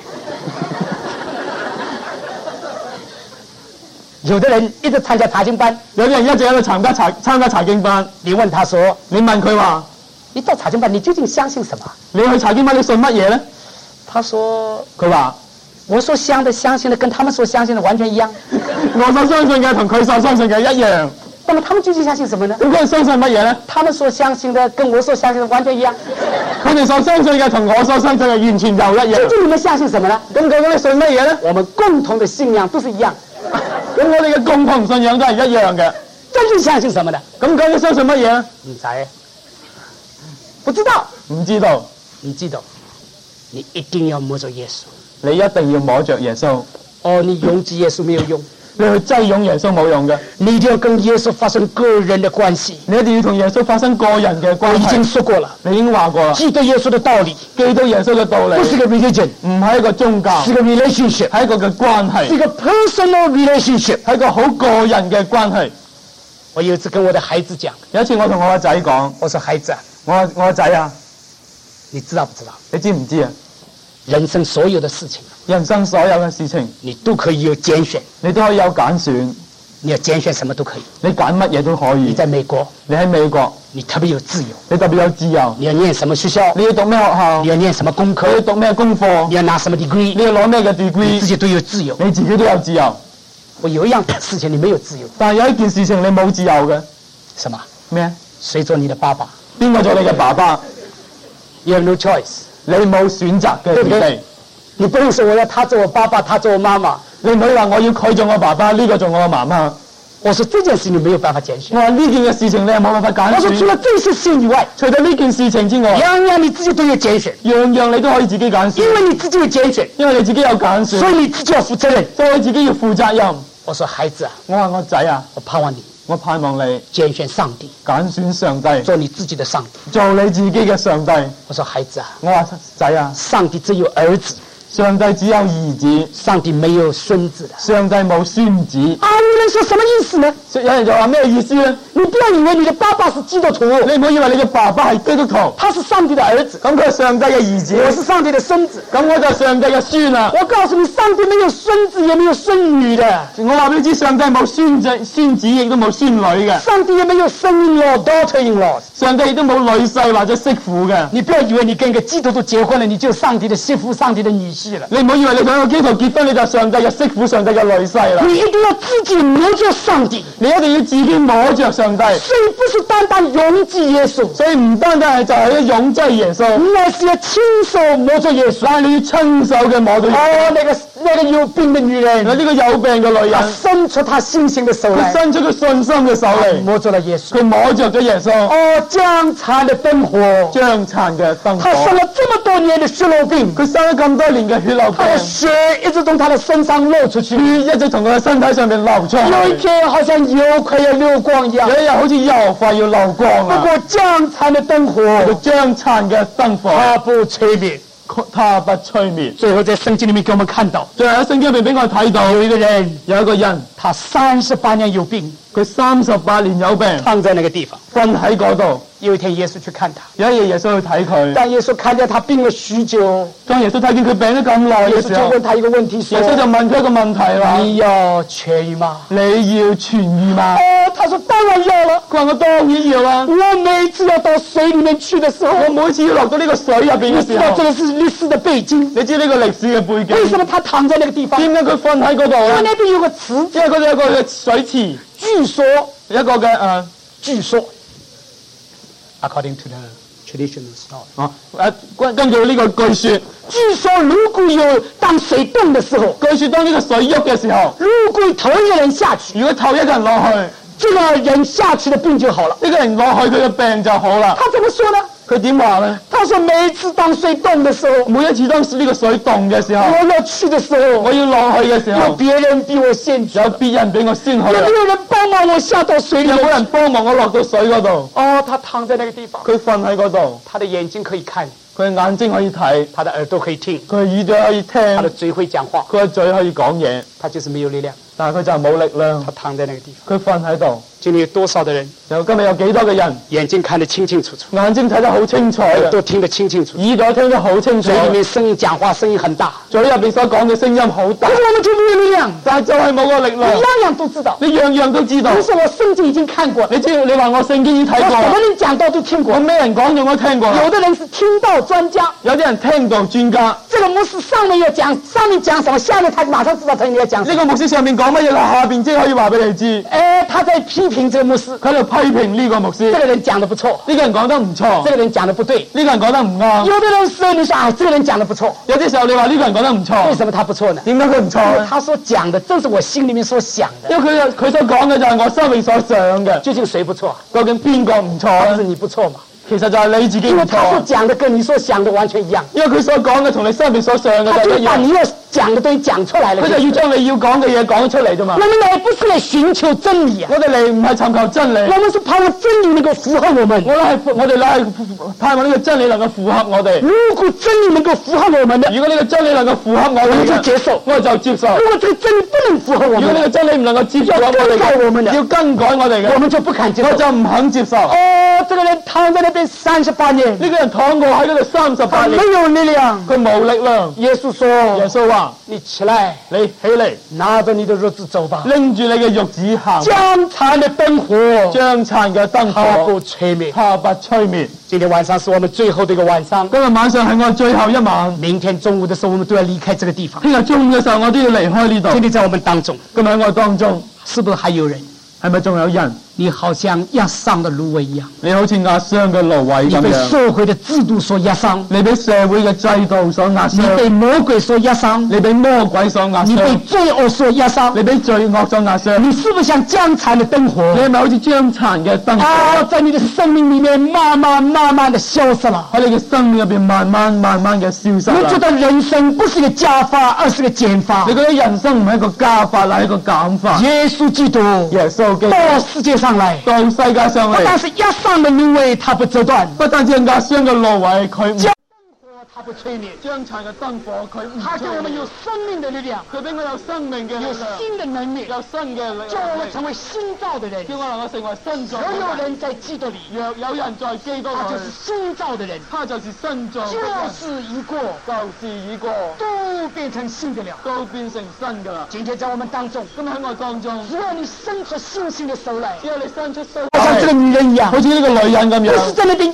有的人一直參加查經班， 有啲人一直喺度參加查經班， 你問他說， 你問佢話： 你到查經班，你究竟相信什麼？ 你去查經班，你信乜嘢咧？ 他說， 佢話： 我所相信的跟他們所相信的完全一樣。 我所相信嘅同佢所相信嘅一樣。 那麼他們究竟相信什麼呢？ 咁佢哋相信乜嘢咧？ 他們所相信的跟我所相信的完全一樣。 佢哋所相信嘅同我所相信嘅完全又一樣。 究竟你們相信什麼呢？ 咁究竟你信乜嘢咧？ 我們共同的信仰都是一樣。 咁我哋嘅共同信仰都係一樣嘅。 真正相信什麼呢？ 咁究竟相信乜嘢咧？ 唔知，不知道。 唔知道。 你知道，你一定要摸着耶穌。 你一定要摸着耶穌。 哦，你擁擠耶穌沒有用， 你去擠擁耶穌冇用嘅。 你一定要跟耶穌發生個人的關係。 你一定要同耶穌發生個人嘅關我已經係。 說過了， 你已經話過啦， 記得耶穌的道理， 記到耶穌嘅道理， 不是個 religion， 唔係一個宗教， 是個 relationship， 係一個嘅關係， 是一個 personal relationship。 係一個好個人嘅關係。 我有一次跟我的孩子講， 有一次我同我個仔講， 我說孩子啊， 我個仔啊， 你知道不知道？ 你知唔知啊？ 人生所有的事情， 人生所有嘅事情， 你都可以有揀選， 你都可以有揀選， 你要揀選什麼都可以。 你揀乜嘢都可你以。 在美國， 你喺美國， 你特別有自由， 你特別有自由。 你要念什麼學校， 你要讀咩學校你？要念什麼功課你，要讀咩功課你？要拿什麼 degree， 你要攞咩嘅你 degree？ 自己都有自由。 你自己都有自由。 我有一樣事情你沒有自由， 但係有一件事情你冇自由嘅， 什麼？ 咩？ 誰做你的爸爸邊個做你嘅爸爸？ ？You have no choice。 你冇選擇嘅對不對餘地。 你不能說我要他做我爸爸，他做我媽媽。 你唔可以話我要佢做我爸爸，呢個做我嘅媽媽。 我說這件事你沒有辦法揀選。 我話呢件嘅事情你係冇辦法揀我說除選。 了這些事以外， 除咗呢件事情之外， 樣樣你自己都有揀選， 樣樣你都可以自己揀選， 因為你自己有揀選， 因為你自己有揀選， 所以你自己要負責任。 所以你自己要負責任。 我說孩子啊， 我話我仔啊， 我盼望你我盼望你揀選上帝， 揀選上帝， 做你自己的上帝。 做你自己嘅上帝。 我說孩子啊， 我話仔啊， 上帝只有兒子， 上帝只有兒子， 上帝沒有孫子的。 上帝冇孫子。 啊，有人說什麼意思呢？ 有人就話咩意思咧？ 你不要以為你的爸爸是基督徒， 你唔好以為你嘅爸爸係基督徒， 他是上帝的兒子， 咁佢係上帝嘅兒子， 我是上帝的孫子。 咁我就係上帝嘅孫啦。 我告訴你，上帝沒有孫子，也沒有孫女的， 我話俾你知，上帝冇孫子，亦都冇孫女嘅。 上帝也沒有 son-in-law、daughter-in-law。 上帝亦都冇女婿或者媳婦嘅。 你不要以為你跟一個基督徒結婚了，你就上帝的媳婦、上帝的女婿了。 你唔好以為你同一個基督徒結婚，你就上帝嘅媳婦、上帝嘅女婿啦。 你一定要自己摸着上帝， 你一定要自己摸着上帝， 所以不是單單擁擠耶穌， 所以唔單單係就係要擁擠耶穌， 乃是要親手摸着耶穌。 但係你要親手嘅摸到耶穌。 哦，那这个有病的女人， 呢個有病嘅女她人， 伸出她信心的手佢来， 伸出佢信心嘅手嚟， 摸住了耶稣。 佢摸着咗耶穌， 哦，將殘的燈火， 將殘嘅燈他生火。 了這麼多年的血漏病， 佢生咗咁多年嘅血流他的病， 血一直從他的身上漏出去。 血一直從佢嘅身體上面流出有一去。 天好像油快要流光一樣。 有一日好似油快要流光啦， 不過將殘的燈火， 佢將殘嘅燈火， 它不吹滅。 他不吹滅。 最後在聖經裡面給我們看到， 最後喺聖經入邊俾我睇到， 有一個人， 有一個人， 他38年有病， 佢38年有病， 躺在那個地方。 瞓喺嗰度。 有一天耶穌去看他， 有一日耶穌去睇佢， 當耶穌看見他病了許久， 當耶穌睇見佢病咗咁耐耶穌就嘅時候， 問他一個問題耶穌就說： 問佢一個問題啦： 你要痊愈嗎？ 你要痊愈嗎？ 哦，他說當然要了。 佢話我當然要啦。 我每次要到水裡面去的時候， 我每次要落到呢個水入邊你嘅時候， 知道這個是歷史的背景。 你知呢個歷史嘅背為什景？ 麼他躺在那個地方？因點解佢瞓喺嗰度為咧？ 那邊有個池， 因為嗰度有個嘅水池， 據說一個嘅據說 ，according to the traditional story， 根據呢個據說， 據說如果有當水動的時候， 據說當呢個水喐嘅時候， 如果頭一個人下去， 如果頭一個人落去， 這個人下去的病就好了。 呢個人落去佢嘅病就好啦。 他怎麼說呢？ 佢點話咧？ 他說每次當水動的時候， 每一次當呢個水動嘅時候， 我要去的時候， 我要落去嘅時有候， 別人比我先去， 有別人俾我先去有沒啦。 有人幫忙我下到水裡有冇面？ 人幫忙我落到水嗰度？ 哦，他躺在那個地方， 佢瞓喺嗰度， 他的眼睛可以看， 佢眼睛可以睇， 他的耳朵可以聽， 佢耳朵可以聽， 他的嘴會講話， 佢嘅嘴可以講嘢， 他就是沒有力量。 但係佢就係冇力量他。躺在那個地方。 佢瞓喺度。 今天有多少的人今日有幾多嘅人眼睛看得清清楚楚， 眼睛睇得好清楚嘅， 耳朵聽得清清楚楚， 耳朵聽得好清楚嘴，裡面聲音講話聲音很大， 嘴入邊所講嘅聲音好大可，是我們就沒有力量， 但係就係冇個力量。 你樣樣都知道。 你樣樣都知道。 可是我聖經已經看過了， 你知道你話我聖經已經睇過啦我什麼，人講到都聽過我。咩人講咗我都聽過啦。 有的人是聽到專家， 有啲人聽到專家， 這個牧師上面要講，上面講什麼，下面他馬上知道他應該講什麼。 呢個牧師上面講乜嘢啦，下邊即係可以話俾你知。 他在批評這個牧師， 佢喺度批評呢個牧師， 這個人講得不錯， 呢個人講得唔錯， 這個人講得不對。 呢個人講得唔啱。 有的人說你說啊，這個人講得不錯， 有啲時候你話呢個人講得唔為錯， 什麼他不錯呢？ 點解佢唔錯咧？ 因為他所講的正是我心裡面所想的。 因為佢所講嘅就係我生命所想嘅。 究竟誰不錯？ 究竟邊個唔錯是咧？ 你不錯嘛？ 其實就係你自己唔因為他所錯， 講的跟你所想的完全一樣， 因為佢所講嘅同你生命所想嘅他就就一樣， 把你要講的東西講出來了。 佢就要將你要講嘅嘢講出嚟啫嘛我。們來不是來尋求真理啊， 我哋嚟唔係尋求真理， 我們是盼望真理能夠符合我們。 我哋係盼望呢個真理能夠符合我哋。 如果真理能夠符合我們的， 如果呢個真理能夠符合我我們就哋嘅， 接受。 我哋就接受。 如果這個真理不能符合我如果呢們的， 個真理唔能夠接受我哋要更改我們嘅， 的要更改我哋嘅， 我們就不敢接受我。就唔肯接受。 哦，這個人躺在那邊38年， 呢個人躺過喺嗰度他 38 沒年， 有力量。 佢冇力量。 耶穌說耶穌話： 你起來， 你起嚟， 拿着你的褥子走吧。 拎住你嘅褥子行， 將殘的燈火， 將殘嘅燈它火， 不吹滅。 他不吹滅。 今天晚上是我們最後的一個晚上， 今日晚上係我最後一晚， 明天中午的時候我們都要離開這個地方。 聽日中午嘅時候我都要離開呢度。 今天在我們當中， 今日喺我當中， 是不是還有人？ 係咪仲有人？ 你好像壓傷的蘆葦一樣， 你好似壓傷嘅蘆葦你被咁樣， 社會的制度所壓傷， 你俾社會嘅制度所壓你被傷， 魔鬼所壓傷， 你俾魔鬼所壓你被傷， 罪惡所壓傷。 你俾罪惡所壓傷， 你是不是像將殘的燈火？ 你係咪好似將殘嘅燈火在你的生命裡面慢慢的消失了？ 喺你嘅生命入邊慢慢嘅消失啦？ 你覺得人生不是一個加法，而是個減法你？覺得人生唔係一個加法，係一個減法？ 耶穌基督耶穌基督到世界上來， 到世界上不但嚟， 是壓傷的蘆葦它不折斷， 不單止係壓傷嘅蘆葦，佢唔將它不吹滅， 將殘嘅燈火，佢唔它給我們有生命的力量， 佢俾我有生命嘅力有量， 新的能力， 有新嘅力叫我們量， 成為新造的人。 叫我能夠成為新造若嘅人。 有人在基督裡， 若有人在基督他就是裏， 新造的人， 他就是新造嘅人， 舊事已過， 舊事已過， 都變成新的了。 都變成新噶啦。 今天在我們當中， 今日喺我當中， 只要你伸出信心的手來， 只要你伸出手好像這個女人一樣， 好似呢個女人咁不是樣， 在那邊勇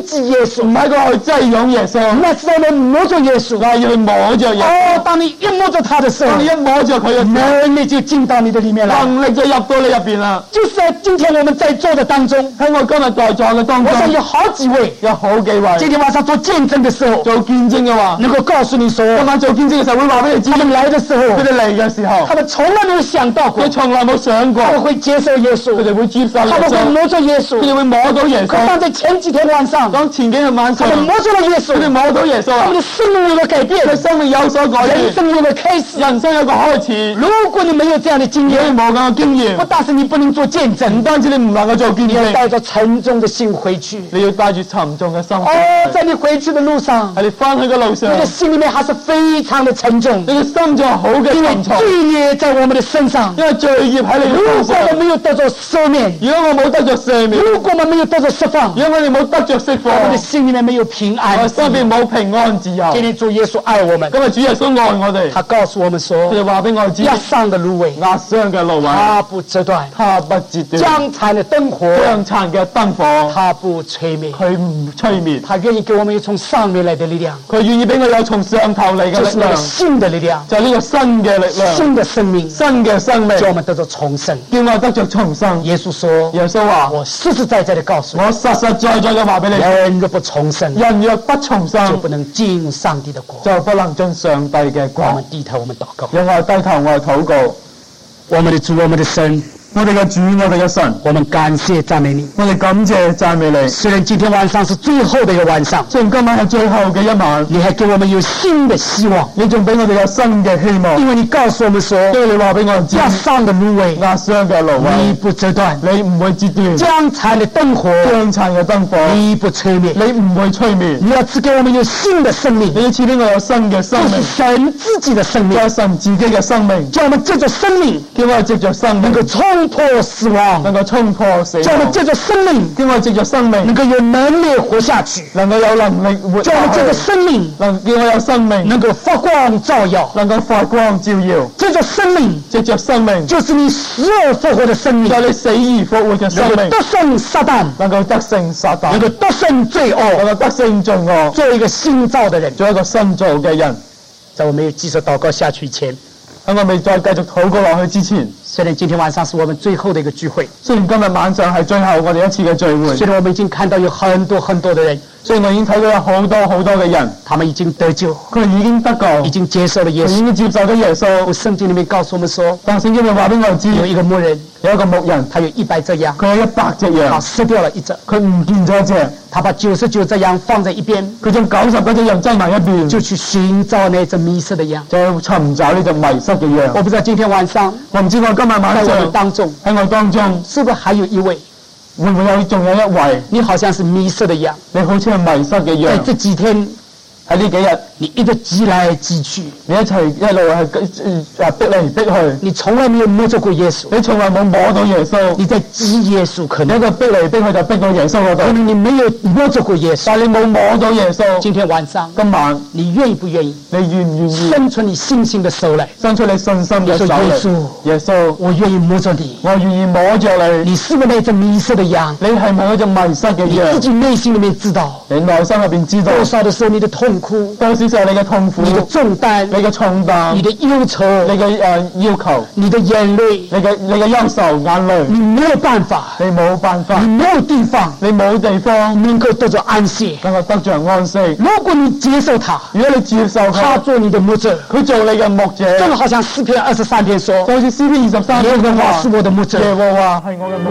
擊耶唔穌， 係佢去擠擁耶穌， 那是我們摸着耶穌。 係要去摸着耶穌。 哦，當你一摸着他的時候當你，一摸着佢嘅時候， 能力就進到你的裡面來。 能力就入到你入邊啦。 就是在今天我們在座的當中， 喺我今日在座嘅當中， 我想有好幾位有好幾位今天晚上做見證的時候， 做見證嘅話， 能夠告訴你說， 今晚做見證嘅時候會話俾你知， 他們來的時候， 佢哋嚟嘅時候他，們從來沒有想到過佢，從來冇想過他們會接受耶佢穌， 哋會接受耶他們會穌， 摸着耶佢穌。 哋會摸到耶可穌。 當在前幾天晚上， 當前幾日晚上， 他們摸着了耶佢哋穌， 摸到耶穌啊他們的，生命有了改變， 佢生命有所改變， 人生有了開始。 人生有一個開始。 如果你沒有這樣的經如果你驗， 冇咁嘅經驗不，但是你不能做見唔證， 單止你唔能夠做見你要證， 帶着沉重的心回去。 你要帶住沉重嘅心。 哦，在你回去的路上， 喺你翻去嘅路上你，的心裡面還是非常的沉重， 你嘅心就好嘅因為沉重， 罪孽在我們的身上。 因為罪孽喺你如嘅身果我上。 沒有得着赦免， 如果我冇得着赦免， 如果我們沒有得着釋放， 如果我哋冇得着釋放， 我們的心裡面沒有平我安。 身邊冇平安自由。 今天主耶穌愛我們， 今日主耶穌愛我哋， 他告訴我們佢說， 哋話俾我知， 壓傷的蘆葦， 壓傷嘅蘆葦， 它不折斷； 他不折斷； 將殘的燈火， 將殘嘅燈火， 它不吹滅。 佢唔吹滅。 他願意給我們有從上面來的力量， 佢願意俾我有從上頭嚟嘅就是那個力量， 新的力量， 就係呢個新嘅力量， 新的生命， 新嘅生命， 叫我們得着重生。 叫我得着重生。 耶穌說耶穌話： 我實實在在的告訴我實實在在嘅話俾你， 人若不重生， 人若不重就生， 不能進入上帝的國。 就不能進上帝嘅我國們。低頭，我們禱告。 讓我哋低頭，我哋禱告。 我們的主，我們的神， 我哋嘅主，我哋嘅神， 我們感謝讚美你。 我哋感謝讚美你。 雖然今天晚上是最後的一個晚上， 雖然今晚係最後嘅一晚， 你還給我們有新的希望， 你仲俾我哋有新嘅希望。 因為你告訴我們說， 因為你話俾我哋知， 壓傷的蘆葦， 壓傷嘅蘆你葦， 不折斷； 你唔會折斷； 將殘的燈火， 將殘嘅燈火， 你不吹滅。 你唔會吹滅。 你要賜給我們有新的生命， 你要賜俾我有新嘅生就是命， 神自己的生命， 有神自己嘅生命， 叫我們借着生命叫我哋藉着生命能夠衝破死亡， 能夠衝破死亡， 叫我們借着生命叫我哋藉着生命能夠有能力活下去， 能夠有能力活叫我們借着下去， 生命叫我有生命能夠發光照耀， 能夠發光照耀， 借着生命藉着生命就是你死而復活的生命， 就係你死而復活嘅生命能夠得，勝撒旦， 能夠得勝撒旦， 能夠得勝罪能惡， 夠得勝罪惡， 做一個新造的人。 做一個新造嘅人。 在我沒有繼續禱告下去前， 喺我未再繼續禱告落去之前， 雖然今天晚上是我們最後的一個聚會， 雖然今日晚上係最後我哋一次嘅聚會， 雖然我們已經看到有很多很多的人， 雖然我已經睇到有好多好多嘅人， 他們已經得救， 佢哋已經得救， 已經接受了耶佢已穌。 經接受咗耶穌。 聖經裡面告訴我們說， 但聖經裏話俾我哋知， 有一個牧人， 有一個牧人， 他有100隻羊， 佢有100隻他羊， 失掉了一隻， 佢唔見咗一隻， 他把99隻羊放在一邊， 佢將99隻羊擠埋一邊， 就去尋找那隻迷失的羊。 就尋找呢隻迷失嘅羊。 我不知道今天晚上我唔知我今日晚在我們上當中， 喺我當中， 是不是還有一位， 會唔會仲有一位， 你好像是迷失的羊， 你好似係迷失嘅在羊， 這幾天喺呢幾日你一直擠來擠去， 你一齊一路係逼嚟逼去， 你從來沒有摸着過耶穌， 你從來冇摸到耶穌， 你在擠耶穌，可能你一個逼嚟逼去就逼到耶穌嗰度， 可能你沒有摸着過耶穌。 但係你冇摸到耶穌。 今天晚上， 今晚你願意不願意你願唔願意伸出你信心的手來？ 伸出你信心嘅手你說耶穌嚟？耶穌， 我願意摸着你， 我願意摸着你。 你是不是那隻迷失的羊？ 你係咪嗰隻迷失嘅你自羊？ 己內心裡面知道， 你內心入邊知道， 多少的時候你的痛苦、 多少時候你嘅痛苦、 你的重擔、 你嘅重擔、 你的憂愁、 你嘅要求、 你的眼淚， 你嘅憂愁、眼淚， 你沒有辦法， 你冇辦法你，沒有地方你冇地方能夠得着安息。 能夠得着安息。 如果你接受他， 如果你接受佢， 他做你的牧者， 佢做你嘅牧者， 正好像詩篇23篇說就好似詩篇23 耶和華篇話是我的牧者， 耶和華係我嘅牧